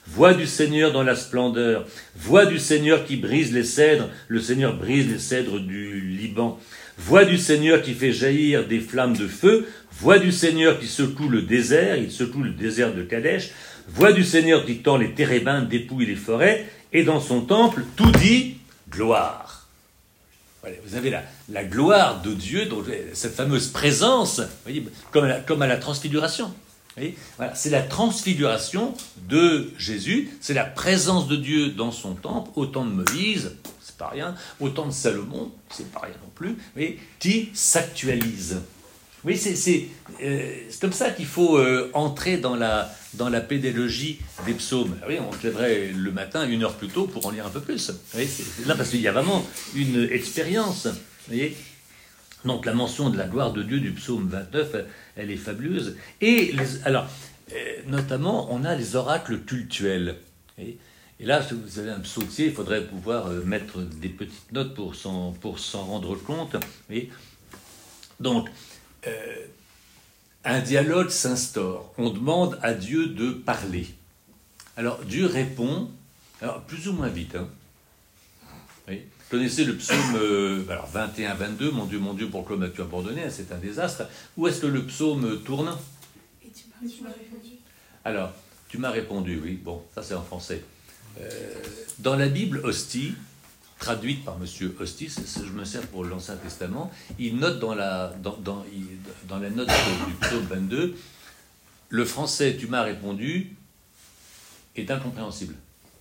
Voix du Seigneur dans la splendeur. Voix du Seigneur qui brise les cèdres. Le Seigneur brise les cèdres du Liban. Voix du Seigneur qui fait jaillir des flammes de feu. Voix du Seigneur qui secoue le désert. Il secoue le désert de Kadesh. Voix du Seigneur qui tend les térébintes, dépouille les forêts. Et dans son temple, tout dit gloire. Voilà, vous avez la, la gloire de Dieu, donc, cette fameuse présence, vous voyez, comme, à la, comme à la transfiguration. Vous voyez, voilà, c'est la transfiguration de Jésus, c'est la présence de Dieu dans son temple, au temps de Moïse, c'est pas rien, au temps de Salomon, c'est pas rien non plus, vous voyez, qui s'actualise. Oui, c'est, c'est, euh, c'est comme ça qu'il faut euh, entrer dans la, dans la pédagogie des psaumes. Oui, on se lèverait le matin une heure plus tôt pour en lire un peu plus. Oui, c'est, c'est là parce qu'il y a vraiment une expérience. Vous voyez ? Donc la mention de la gloire de Dieu du psaume vingt-neuf, elle est fabuleuse. Et les, alors, euh, notamment, on a les oracles cultuels. Et, et là, si vous avez un psautier, il faudrait pouvoir euh, mettre des petites notes pour s'en, pour s'en rendre compte. Et donc, Euh, un dialogue s'instaure. On demande à Dieu de parler. Alors Dieu répond, alors plus ou moins vite. Hein. Oui. Vous connaissez le psaume euh, alors vingt et un vingt-deux, mon Dieu, mon Dieu, pourquoi m'as-tu abandonné? C'est un désastre. Où est-ce que le psaume tourne? Et tu m'as, tu m'as répondu. Alors, tu m'as répondu, oui. Bon, ça c'est en français. Euh, dans la Bible Hostie, traduite par M. Hostie, je me sers pour l'Ancien Testament, il note dans la, dans, dans, dans la note du psaume vingt-deux, le français « tu m'as répondu » est incompréhensible.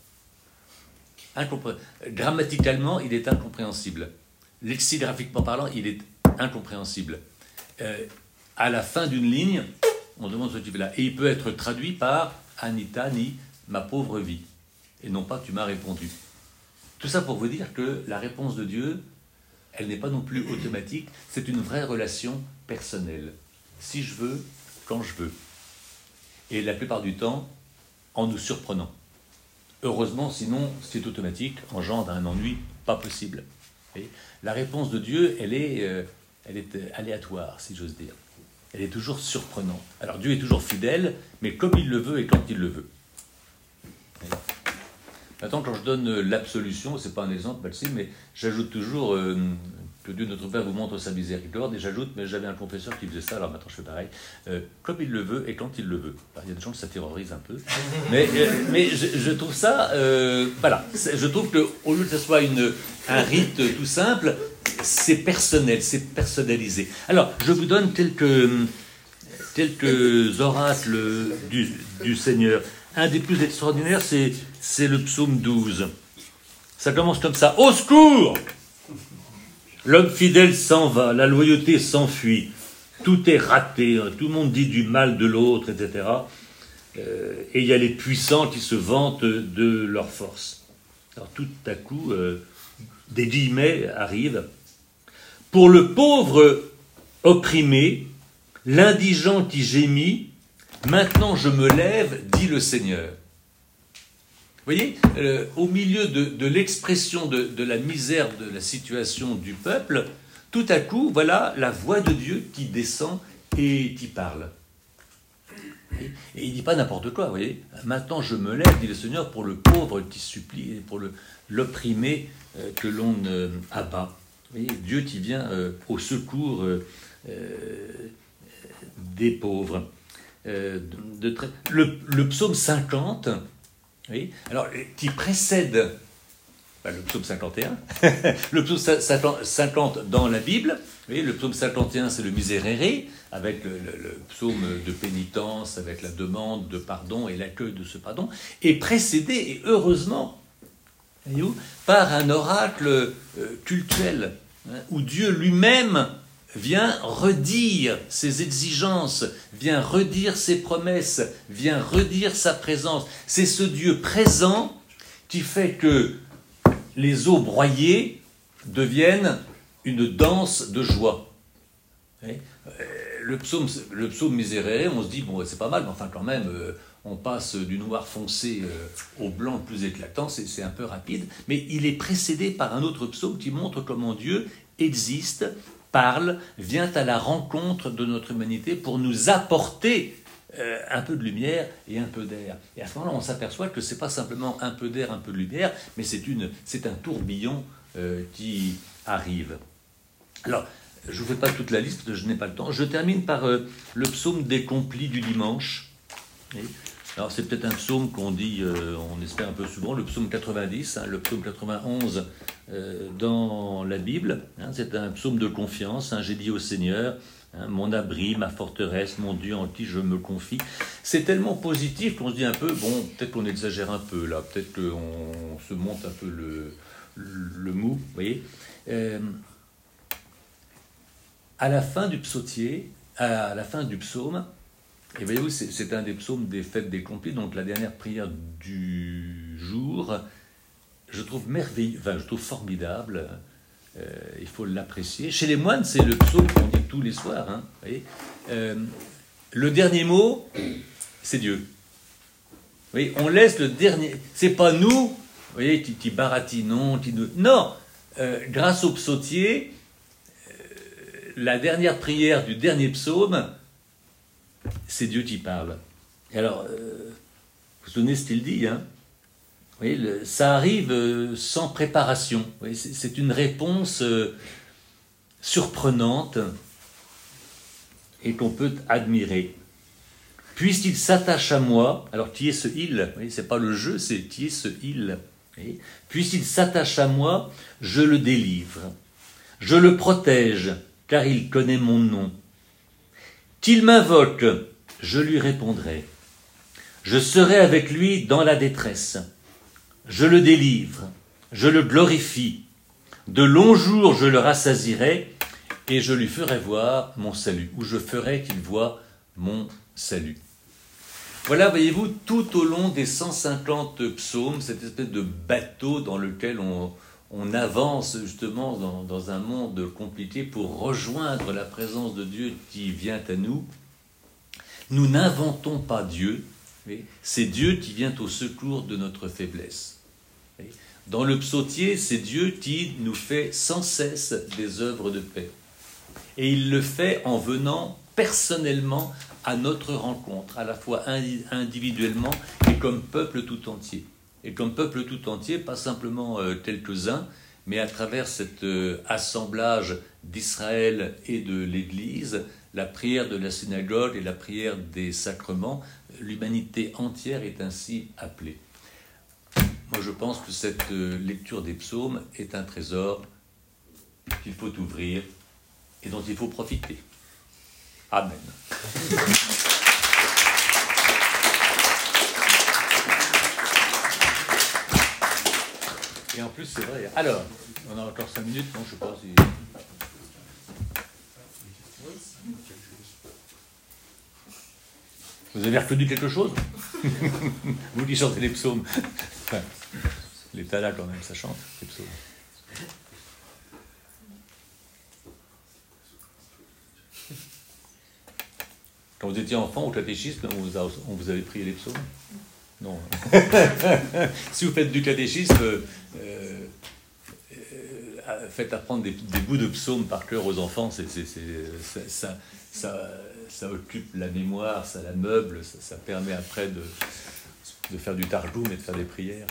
Incompré... Grammaticalement, il est incompréhensible. Lexicographiquement parlant, il est incompréhensible. Euh, à la fin d'une ligne, on demande ce type-là. Et il peut être traduit par « Anita ni ma pauvre vie » et non pas « tu m'as répondu ». Tout ça pour vous dire que la réponse de Dieu, elle n'est pas non plus automatique, c'est une vraie relation personnelle. Si je veux, quand je veux. Et la plupart du temps, en nous surprenant. Heureusement, sinon, c'est automatique, engendre un ennui pas possible. Et la réponse de Dieu, elle est, euh, elle est aléatoire, si j'ose dire. Elle est toujours surprenante. Alors Dieu est toujours fidèle, mais comme il le veut et quand il le veut. Et maintenant, quand je donne l'absolution, c'est pas un exemple, mais j'ajoute toujours euh, que Dieu notre Père vous montre sa miséricorde, et j'ajoute, mais j'avais un confesseur qui faisait ça, alors maintenant je fais pareil, euh, comme il le veut et quand il le veut. Alors, il y a des gens que ça terrorise un peu, mais, euh, mais je, je trouve ça, euh, voilà, je trouve qu'au lieu que ce soit une, un rite tout simple, c'est personnel, c'est personnalisé. Alors, je vous donne quelques, quelques oracles du, du Seigneur. Un des plus extraordinaires, c'est, c'est le psaume douze. Ça commence comme ça. Au secours! L'homme fidèle s'en va, la loyauté s'enfuit. Tout est raté, tout le monde dit du mal de l'autre, et cetera. Euh, et il y a les puissants qui se vantent de leur force. Alors tout à coup, euh, des guillemets arrivent. Pour le pauvre opprimé, l'indigent qui gémit, maintenant je me lève, dit le Seigneur. Vous voyez, euh, au milieu de, de l'expression de, de la misère de la situation du peuple, tout à coup, voilà la voix de Dieu qui descend et qui parle. Et, et il ne dit pas n'importe quoi, vous voyez. Maintenant je me lève, dit le Seigneur, pour le pauvre qui supplie, pour le, l'opprimé euh, que l'on euh, abat. Vous voyez, Dieu qui vient euh, au secours euh, euh, des pauvres. Euh, de, de très... le, le psaume cinquante, oui, alors, qui précède ben, le psaume cinquante et un, le psaume cinquante dans la Bible, oui, le psaume cinquante et un c'est le Miserere, avec le, le, le psaume de pénitence, avec la demande de pardon et l'accueil de ce pardon, est précédé, et heureusement, voyez-vous, par un oracle euh, cultuel, hein, où Dieu lui-même vient redire ses exigences, vient redire ses promesses, vient redire sa présence. C'est ce Dieu présent qui fait que les eaux broyées deviennent une danse de joie. Le psaume, le psaume Miserere, on se dit, bon, c'est pas mal, mais enfin quand même, euh, on passe du noir foncé euh, au blanc le plus éclatant, c'est, c'est un peu rapide, mais il est précédé par un autre psaume qui montre comment Dieu existe, parle, vient à la rencontre de notre humanité pour nous apporter euh, un peu de lumière et un peu d'air. Et à ce moment-là, on s'aperçoit que ce n'est pas simplement un peu d'air, un peu de lumière, mais c'est, une, c'est un tourbillon euh, qui arrive. Alors, je ne vous fais pas toute la liste, parce que je n'ai pas le temps. Je termine par euh, le psaume des complis du dimanche. Et, alors, c'est peut-être un psaume qu'on dit, euh, on espère un peu souvent, le psaume quatre-vingt-dix, hein, le psaume quatre-vingt-onze euh, dans la Bible. Hein, c'est un psaume de confiance. Hein, j'ai dit au Seigneur, hein, mon abri, ma forteresse, mon Dieu en qui je me confie. C'est tellement positif qu'on se dit un peu, bon, peut-être qu'on exagère un peu là, peut-être qu'on se monte un peu le, le, le mou, vous voyez. Euh, à la fin du psautier, à la fin du psaume, et voyez-vous, c'est, c'est un des psaumes des fêtes des complis, donc la dernière prière du jour, je trouve merveilleux, enfin, je trouve formidable, euh, il faut l'apprécier. Chez les moines, c'est le psaume qu'on dit tous les soirs, hein, vous voyez. Euh, le dernier mot, c'est Dieu. Vous voyez, on laisse le dernier, c'est pas nous, vous voyez, qui, qui baratinons, qui nous... Non, euh, grâce au psautier, euh, la dernière prière du dernier psaume, c'est Dieu qui parle. Et alors, euh, vous vous souvenez ce qu'il dit, hein? Vous voyez, le, ça arrive euh, sans préparation. Vous voyez, c'est, c'est une réponse euh, surprenante et qu'on peut admirer. Puisqu'il s'attache à moi, alors qui est ce il? Vous voyez, c'est pas le jeu, c'est qui est ce il? Puisqu'il s'attache à moi, je le délivre. Je le protège, car il connaît mon nom. Qu'il m'invoque, je lui répondrai. Je serai avec lui dans la détresse. Je le délivre, je le glorifie. De longs jours, je le rassasierai et je lui ferai voir mon salut, ou je ferai qu'il voie mon salut. Voilà, voyez-vous, tout au long des cent cinquante psaumes, cette espèce de bateau dans lequel on, on avance justement dans, dans un monde compliqué pour rejoindre la présence de Dieu qui vient à nous. Nous n'inventons pas Dieu, c'est Dieu qui vient au secours de notre faiblesse. Dans le psautier, c'est Dieu qui nous fait sans cesse des œuvres de paix. Et il le fait en venant personnellement à notre rencontre, à la fois individuellement et comme peuple tout entier. Et comme peuple tout entier, pas simplement euh, quelques-uns, mais à travers cet euh, assemblage d'Israël et de l'Église, la prière de la synagogue et la prière des sacrements, l'humanité entière est ainsi appelée. Moi, je pense que cette euh, lecture des psaumes est un trésor qu'il faut ouvrir et dont il faut profiter. Amen. Et en plus, c'est vrai. Alors, on a encore cinq minutes, non, je sais pas si... Vous avez reconnu quelque chose? Vous qui chantez les psaumes. Enfin, l'état là, quand même, ça chante, les psaumes. Quand vous étiez enfant au catéchisme, on vous, a, on vous avait prié les psaumes? Non. Si vous faites du catéchisme, euh, euh, faites apprendre des, des bouts de psaumes par cœur aux enfants, c'est, c'est, c'est, ça, ça, ça occupe la mémoire, ça la meuble, ça, ça permet après de, de faire du tarjoum et de faire des prières.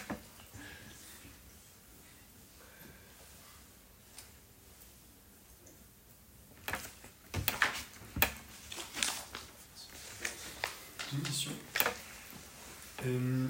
Une question. Euh,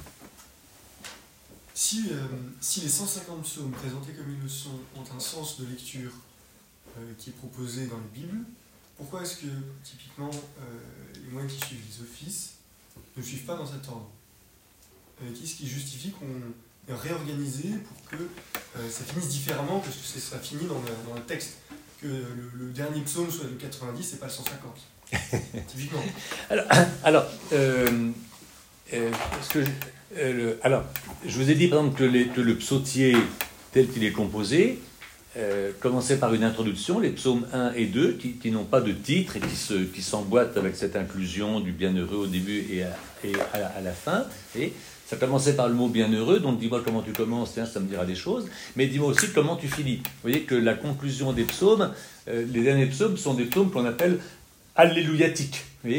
si, euh, si les cent cinquante psaumes présentés comme ils le sont ont un sens de lecture euh, qui est proposé dans les Bibles, pourquoi est-ce que, typiquement, euh, les moines qui suivent les offices ne suivent pas dans cet ordre? euh, Qu'est-ce qui justifie qu'on ait réorganisé pour que euh, ça finisse différemment que ce que ça sera fini dans le, dans le texte? Que le, le dernier psaume soit le quatre-vingt-dix et pas le cent cinquante? Typiquement. Alors, alors, euh, euh, ce que je, euh, le, alors, je vous ai dit par exemple que, les, que le psautier tel qu'il est composé euh, commençait par une introduction, les psaumes un et deux, qui, qui n'ont pas de titre et qui, se, qui s'emboîtent avec cette inclusion du bienheureux au début et à, et à, la, à la fin. Et ça commençait par le mot bienheureux, donc dis-moi comment tu commences, tiens, ça me dira des choses, mais dis-moi aussi comment tu finis. Vous voyez que la conclusion des psaumes, euh, les derniers psaumes sont des psaumes qu'on appelle alléluiatiques. Vous voyez,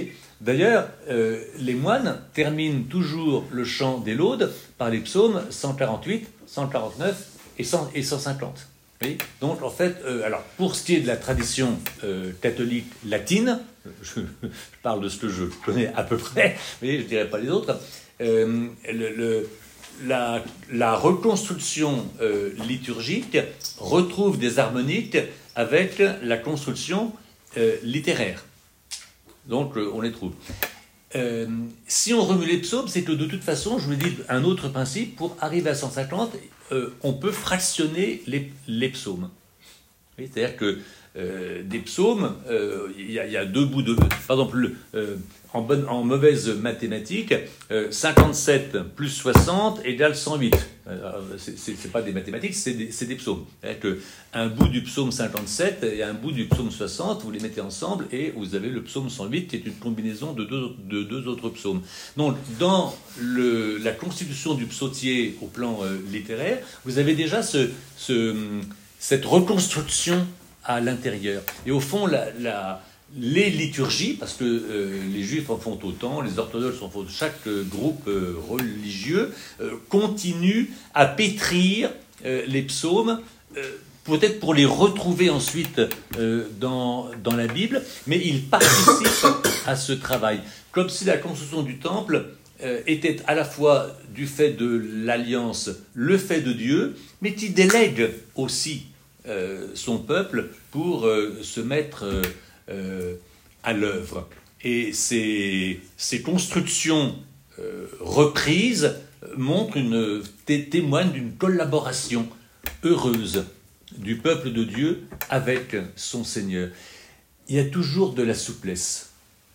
D'ailleurs, euh, les moines terminent toujours le chant des laudes par les psaumes cent quarante-huit, cent quarante-neuf et, cent, et cent cinquante. Oui. Donc en fait, euh, alors pour ce qui est de la tradition euh, catholique latine, je, je parle de ce que je connais à peu près, mais je ne dirais pas les autres, euh, le, le, la, la reconstruction euh, liturgique retrouve des harmoniques avec la construction euh, littéraire. Donc euh, on les trouve. Euh, si on remue les psaumes, c'est que de toute façon, je vous dis un autre principe, pour arriver à cent cinquante, euh, on peut fractionner les, les psaumes. Oui, c'est-à-dire que euh, des psaumes, il euh, y, y a deux bouts de... Par exemple, le, euh, en, bonne, en mauvaise mathématique, euh, cinquante-sept plus soixante égale cent huit. Euh, c'est, c'est, c'est pas des mathématiques, c'est des, c'est des psaumes. C'est-à-dire qu'un bout du psaume cinquante-sept et un bout du psaume soixante, vous les mettez ensemble et vous avez le psaume cent huit qui est une combinaison de deux, de deux autres psaumes. Donc, dans le, la constitution du psautier au plan euh, littéraire, vous avez déjà ce, ce, cette reconstruction à l'intérieur. Et au fond, la, la, les liturgies, parce que euh, les juifs en font autant, les orthodoxes en font, chaque euh, groupe euh, religieux euh, continue à pétrir euh, les psaumes, euh, peut-être pour les retrouver ensuite euh, dans, dans la Bible, mais ils participent à ce travail. Comme si la construction du temple euh, était à la fois du fait de l'alliance, le fait de Dieu, mais qui délègue aussi Euh, son peuple pour euh, se mettre euh, euh, à l'œuvre. Et ces, ces constructions euh, reprises montrent une, té- témoignent d'une collaboration heureuse du peuple de Dieu avec son Seigneur. Il y a toujours de la souplesse.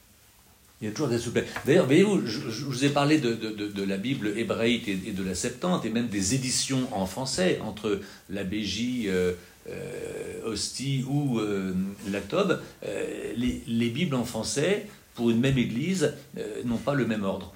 Il y a toujours de la souplesse. D'ailleurs, voyez-vous, je, je vous ai parlé de, de, de, de la Bible hébraïque et, et de la Septante, et même des éditions en français, entre la B J, euh, euh, Ostie ou euh, la Tob. Euh, les, les Bibles en français, pour une même église, euh, n'ont pas le même ordre.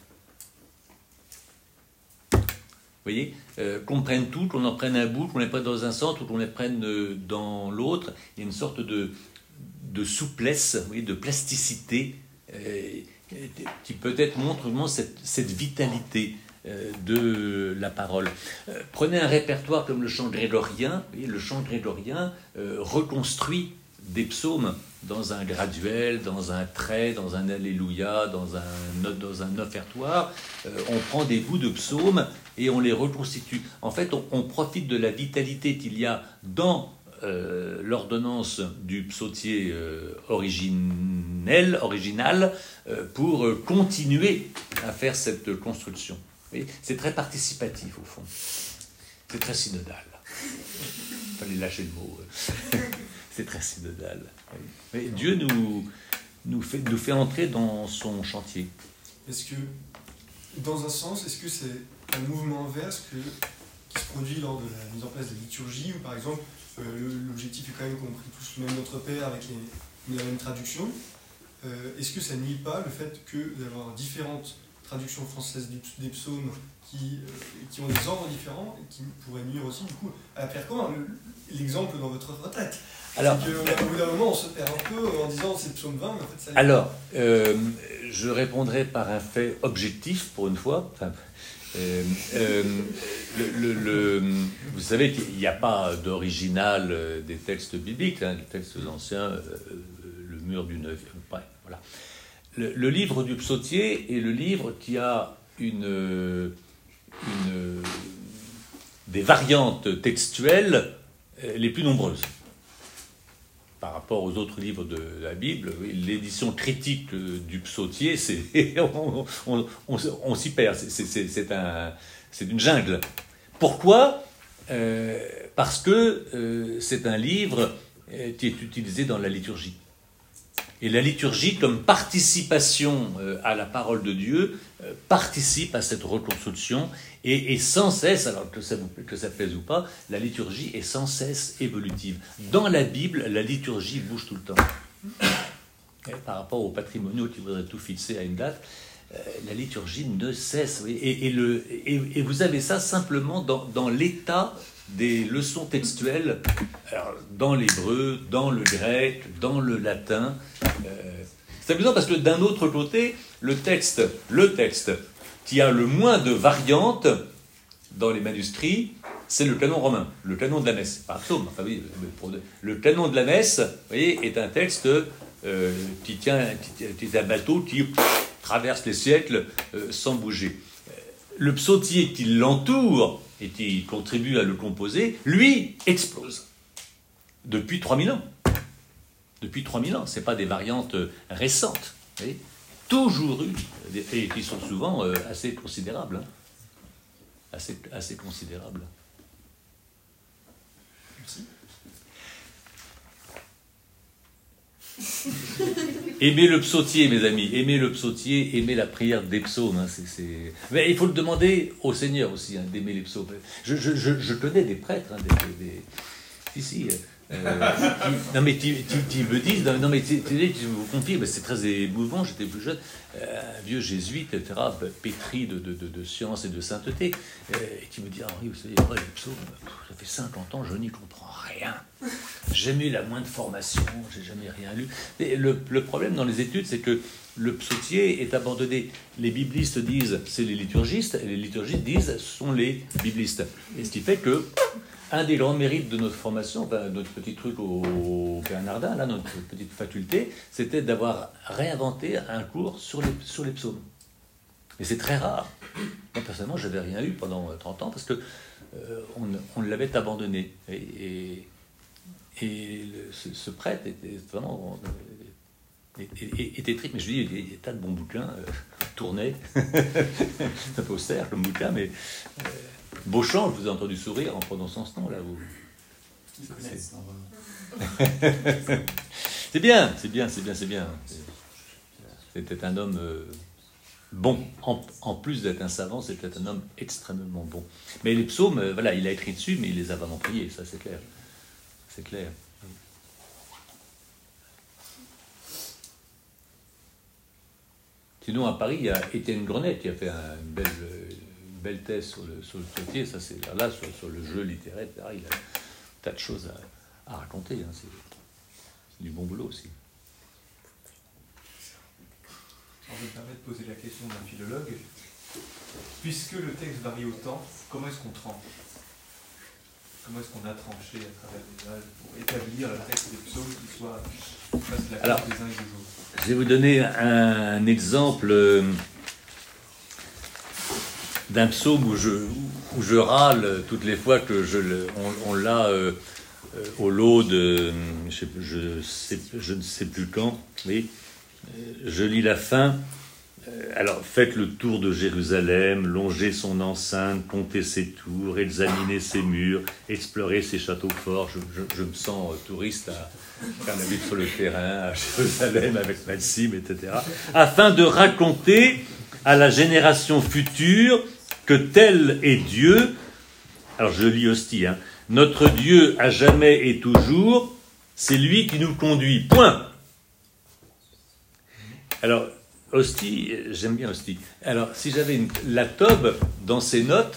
Vous voyez, euh, qu'on prenne tout, qu'on en prenne un bout, qu'on les prenne dans un sens ou qu'on les prenne dans l'autre. Il y a une sorte de, de souplesse, vous voyez, de plasticité, euh, qui peut-être montre vraiment cette, cette vitalité euh, de la parole. Euh, prenez un répertoire comme le chant grégorien. Vous voyez, le chant grégorien euh, reconstruit des psaumes dans un graduel, dans un trait, dans un alléluia, dans un, dans un offertoire. Euh, on prend des bouts de psaumes et on les reconstitue. En fait, on, on profite de la vitalité qu'il y a dans euh, l'ordonnance du psautier euh, originel, original euh, pour euh, continuer à faire cette construction. Vous voyez, c'est très participatif au fond. C'est très synodal. Il fallait lâcher le mot. C'est très synodal. Mais Dieu nous, nous, fait, nous fait entrer dans son chantier. Est-ce que, dans un sens, est-ce que c'est un mouvement inverse que, qui se produit lors de la mise en place de la liturgie, où par exemple, euh, l'objectif est quand même qu'on prie tous le même Notre Père avec les, la même traduction. Euh, est-ce que ça nie pas le fait que d'avoir différentes traductions françaises des psaumes qui, euh, qui ont des ordres différents et qui pourraient nuire aussi du coup à la Pierre commun? L'exemple dans votre retraite. Alors, c'est qu'au bout d'un moment, on se perd un peu en disant c'est le psaume vingt, mais en fait ça... Alors, euh, je répondrai par un fait objectif, pour une fois. Enfin, euh, euh, le, le, le, vous savez qu'il n'y a pas d'original des textes bibliques, hein, les textes anciens, euh, le mur du neuf, bref, voilà. Le, le livre du psautier est le livre qui a une, une, des variantes textuelles les plus nombreuses. Par rapport aux autres livres de la Bible, l'édition critique du psautier, c'est, on, on, on, on s'y perd, c'est, c'est, c'est, un, c'est une jungle. Pourquoi ? euh, Parce que euh, c'est un livre qui est utilisé dans la liturgie. Et la liturgie, comme participation euh, à la parole de Dieu, euh, participe à cette reconstruction et, et sans cesse, alors que ça, vous, que ça plaise ou pas, la liturgie est sans cesse évolutive. Dans la Bible, la liturgie bouge tout le temps. Et par rapport aux patrimoniaux qui voudraient tout fixer à une date, euh, la liturgie ne cesse. Et, et, le, et, et vous avez ça simplement dans, dans l'état des leçons textuelles, alors, dans l'hébreu, dans le grec, dans le latin. Euh, C'est amusant parce que d'un autre côté, le texte, le texte qui a le moins de variantes dans les manuscrits, c'est le canon romain, le canon de la messe. Pas un psaume, enfin oui, le canon de la messe, vous voyez, est un texte euh, qui tient, qui, qui est un bateau qui traverse les siècles euh, sans bouger. Le psautier qui l'entoure et qui contribue à le composer, lui, explose. Depuis trois mille ans. Depuis trois mille ans, ce n'est pas des variantes récentes. Vous voyez, toujours eu, et qui sont souvent euh, assez considérables. Hein. Assez, assez considérables. Merci. Aimez le psautier, mes amis, aimez le psautier, aimez la prière des psaumes. Hein, c'est, c'est... Mais il faut le demander au Seigneur aussi, hein, d'aimer les psaumes. Je, je, je, je connais des prêtres, hein, des, des... Si, si, euh, qui... non mais qui, qui, qui me disent, non mais tu vous confie, mais c'est très émouvant, j'étais plus jeune, euh, un vieux jésuite, et cetera, pétri de, de, de, de science et de sainteté, euh, et qui me dit, ah oui, vous savez, ouais, les psaumes, ça fait cinquante ans, je n'y comprends rien. J'ai jamais eu la moindre formation, j'ai jamais rien lu. Et le, le problème dans les études, c'est que le psautier est abandonné. Les biblistes disent c'est les liturgistes, et les liturgistes disent ce sont les biblistes. Et ce qui fait que un des grands mérites de notre formation, ben, notre petit truc au Bernardin, là, notre petite faculté, c'était d'avoir réinventé un cours sur les, sur les psaumes. Et c'est très rare. Moi, personnellement, je n'avais rien eu pendant trente ans parce que euh, on, on l'avait abandonné. Et, et, et le, ce, ce prêtre était vraiment euh, était, était triste. Mais je lui dis, il y a des tas de bons bouquins euh, tournés. C'est un peu austère comme bouquin, mais euh, Beauchamp, je vous ai entendu sourire en prononçant ce nom là. Vous... C'est... c'est bien, c'est bien, c'est bien, c'est bien. C'était un homme euh, bon. En, en plus d'être un savant, c'était un homme extrêmement bon. Mais les psaumes, euh, voilà, il a écrit dessus, mais il les a vraiment priés, ça c'est clair. C'est clair. Sinon, à Paris, il y a Étienne Grenet qui a fait un, une, belle, une belle thèse sur le, sur le psautier. Ça, c'est là, sur, sur le jeu littéraire, et cetera. Il a un tas de choses à, à raconter. Hein. C'est, c'est du bon boulot aussi. Je me permets de poser la question d'un philologue. Puisque le texte varie autant, comment est-ce qu'on tranche ? Comment est-ce qu'on a tranché à travers les âges pour établir le texte des psaumes qui soit face à la Alors, des uns et des autres ? Je vais vous donner un, un exemple d'un psaume où je, où je râle toutes les fois que je le, on, on l'a euh, au lot de... Je, sais, je, sais, je ne sais plus quand, oui. Je lis la fin. Alors, faites le tour de Jérusalem, longez son enceinte, comptez ses tours, examinez ses murs, explorez ses châteaux forts. Je, je, je me sens touriste à faire la vie sur le terrain, à Jérusalem, avec Maxime, et cetera, afin de raconter à la génération future que tel est Dieu. Alors, je lis Hostie, hein. Notre Dieu à jamais et toujours, c'est lui qui nous conduit. Point. Alors, Hostie, j'aime bien Hostie. Alors, si j'avais une, la Tob dans ses notes,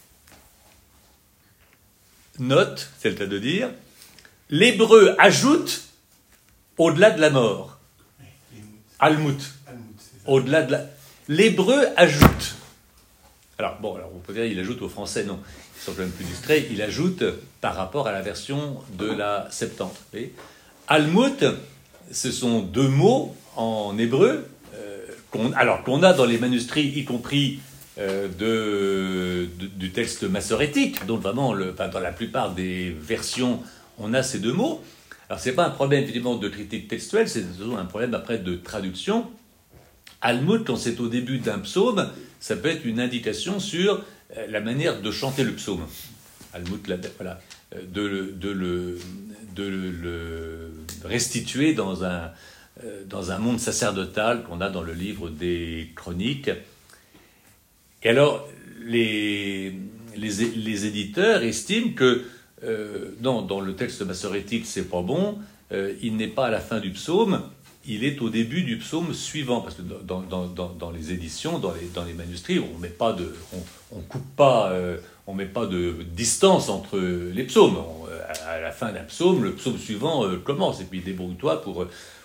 note, c'est le cas de dire, l'hébreu ajoute au-delà de la mort. Almout. Au-delà de la... L'hébreu ajoute. Alors, bon, alors on peut dire il ajoute au français, non. Ils sont quand même plus distraits. Il ajoute par rapport à la version de la Septante. Almout, ce sont deux mots en hébreu, euh, qu'on, alors qu'on a dans les manuscrits, y compris euh, de, de, du texte massorétique, donc vraiment, le, enfin, dans la plupart des versions, on a ces deux mots. Alors, ce n'est pas un problème, évidemment, de critique textuelle, c'est un problème, après, de traduction. Almout, quand c'est au début d'un psaume, ça peut être une indication sur euh, la manière de chanter le psaume. Almout, la, voilà, de, de, le, de le restituer dans un... dans un monde sacerdotal qu'on a dans le livre des Chroniques. Et alors, les, les, les éditeurs estiment que, euh, non, dans le texte massorétique, c'est pas bon, euh, il n'est pas à la fin du psaume, il est au début du psaume suivant, parce que dans, dans, dans, dans les éditions, dans les, dans les manuscrits, on met pas de, on, on coupe pas, euh, on met pas de distance entre les psaumes. On, à la fin d'un psaume, le psaume suivant euh, commence, et puis débrouille-toi pour...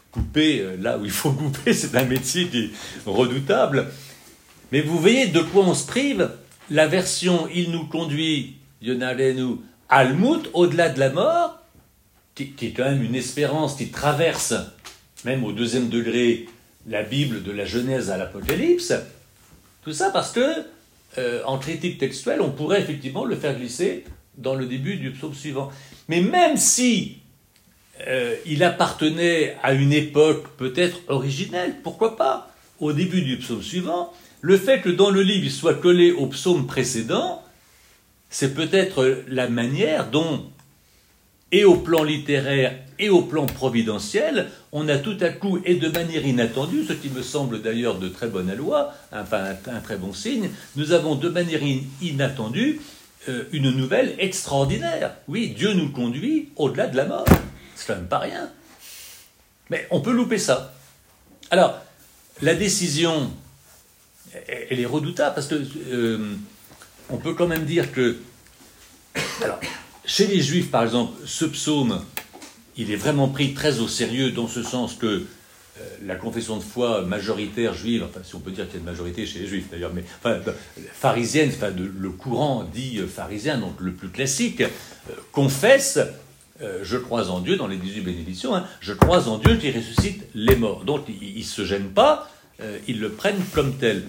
couper là où il faut couper, c'est un métier qui est redoutable. Mais vous voyez de quoi on se prive. La version « Il nous conduit, Yonalenu, Almut, au-delà de la mort », qui, qui est quand même une espérance qui traverse, même au deuxième degré, la Bible de la Genèse à l'Apocalypse. Tout ça parce que, euh, en critique textuelle, on pourrait effectivement le faire glisser dans le début du psaume suivant. Mais même si euh, il appartenait à une époque peut-être originelle, pourquoi pas, au début du psaume suivant, le fait que dans le livre il soit collé au psaume précédent, c'est peut-être la manière dont, et au plan littéraire et au plan providentiel, on a tout à coup, et de manière inattendue, ce qui me semble d'ailleurs de très bonne aloi, un, un, un très bon signe, nous avons de manière in, inattendue euh, une nouvelle extraordinaire. Oui, Dieu nous conduit au-delà de la mort. C'est quand même pas rien. Mais on peut louper ça. Alors, la décision, elle est redoutable, parce que euh, on peut quand même dire que... Alors, chez les Juifs, par exemple, ce psaume, il est vraiment pris très au sérieux, dans ce sens que euh, la confession de foi majoritaire juive, enfin, si on peut dire qu'il y a une majorité chez les Juifs d'ailleurs, mais enfin, pharisienne, enfin, de, le courant dit pharisien, donc le plus classique, euh, confesse, euh, je crois en Dieu, dans les dix-huit bénédictions, hein, je crois en Dieu qui ressuscite les morts. Donc, ils ne se gênent pas, euh, ils le prennent comme tel.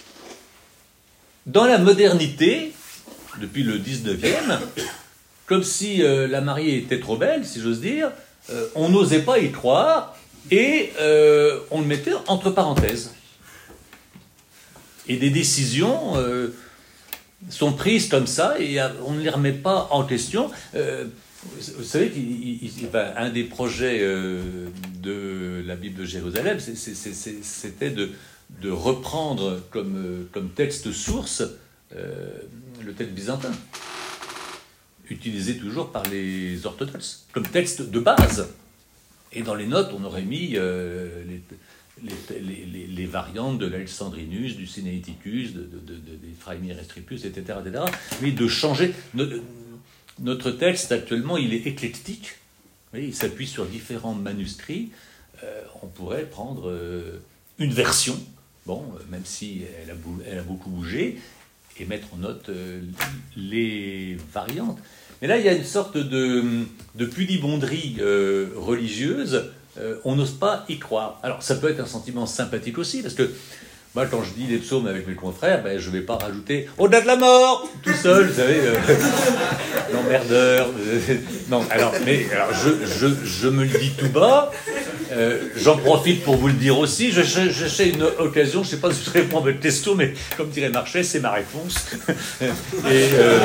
Dans la modernité, depuis le dix-neuvième, comme si euh, la mariée était trop belle, si j'ose dire, euh, on n'osait pas y croire, et euh, on le mettait entre parenthèses. Et des décisions euh, sont prises comme ça, et on ne les remet pas en question. Euh, vous savez qu'un des projets euh, de la Bible de Jérusalem, c'est, c'est, c'est, c'était de, de reprendre comme, comme texte source euh, le texte byzantin, utilisé toujours par les orthodoxes, comme texte de base. Et dans les notes, on aurait mis euh, les, les, les, les variantes de l'Alexandrinus, du Sinaiticus, de, de, de, des Phraimi Restricus, et cetera, et cetera. Mais de changer... Notre, notre texte, actuellement, il est éclectique. Vous voyez, il s'appuie sur différents manuscrits. Euh, on pourrait prendre euh, une version, bon, même si elle a, bou- elle a beaucoup bougé, et mettre en note euh, les variantes. Mais là, il y a une sorte de, de pudibonderie euh, religieuse, euh, on n'ose pas y croire. Alors, ça peut être un sentiment sympathique aussi, parce que moi, quand je dis les psaumes avec mes confrères, ben, je ne vais pas rajouter « au-delà de la mort !» tout seul, vous savez, euh, l'emmerdeur. Euh, non, alors, mais alors, je, je, je me le dis tout bas, euh, j'en profite pour vous le dire aussi, je cherchais une occasion, je ne sais pas si je réponds à votre question, mais comme dirait Marchais, c'est ma réponse. et, euh,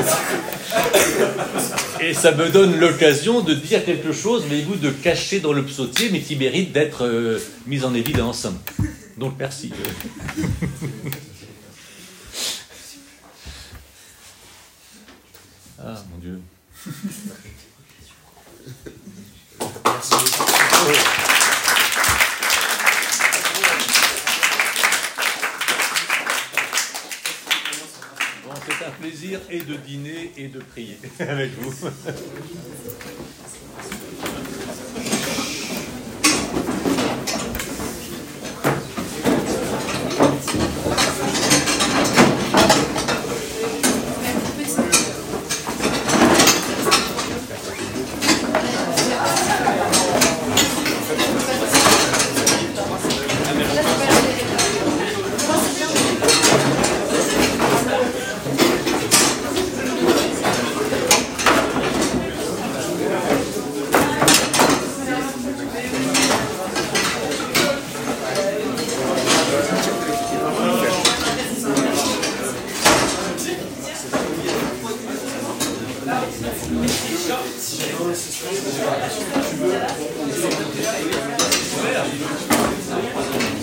et ça me donne l'occasion de dire quelque chose, mais vous, de cacher dans le psautier, mais qui mérite d'être euh, mis en évidence. Donc, merci. Ah, mon Dieu. Bon, c'est un plaisir et de dîner et de prier avec vous.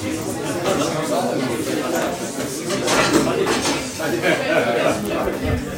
Allez.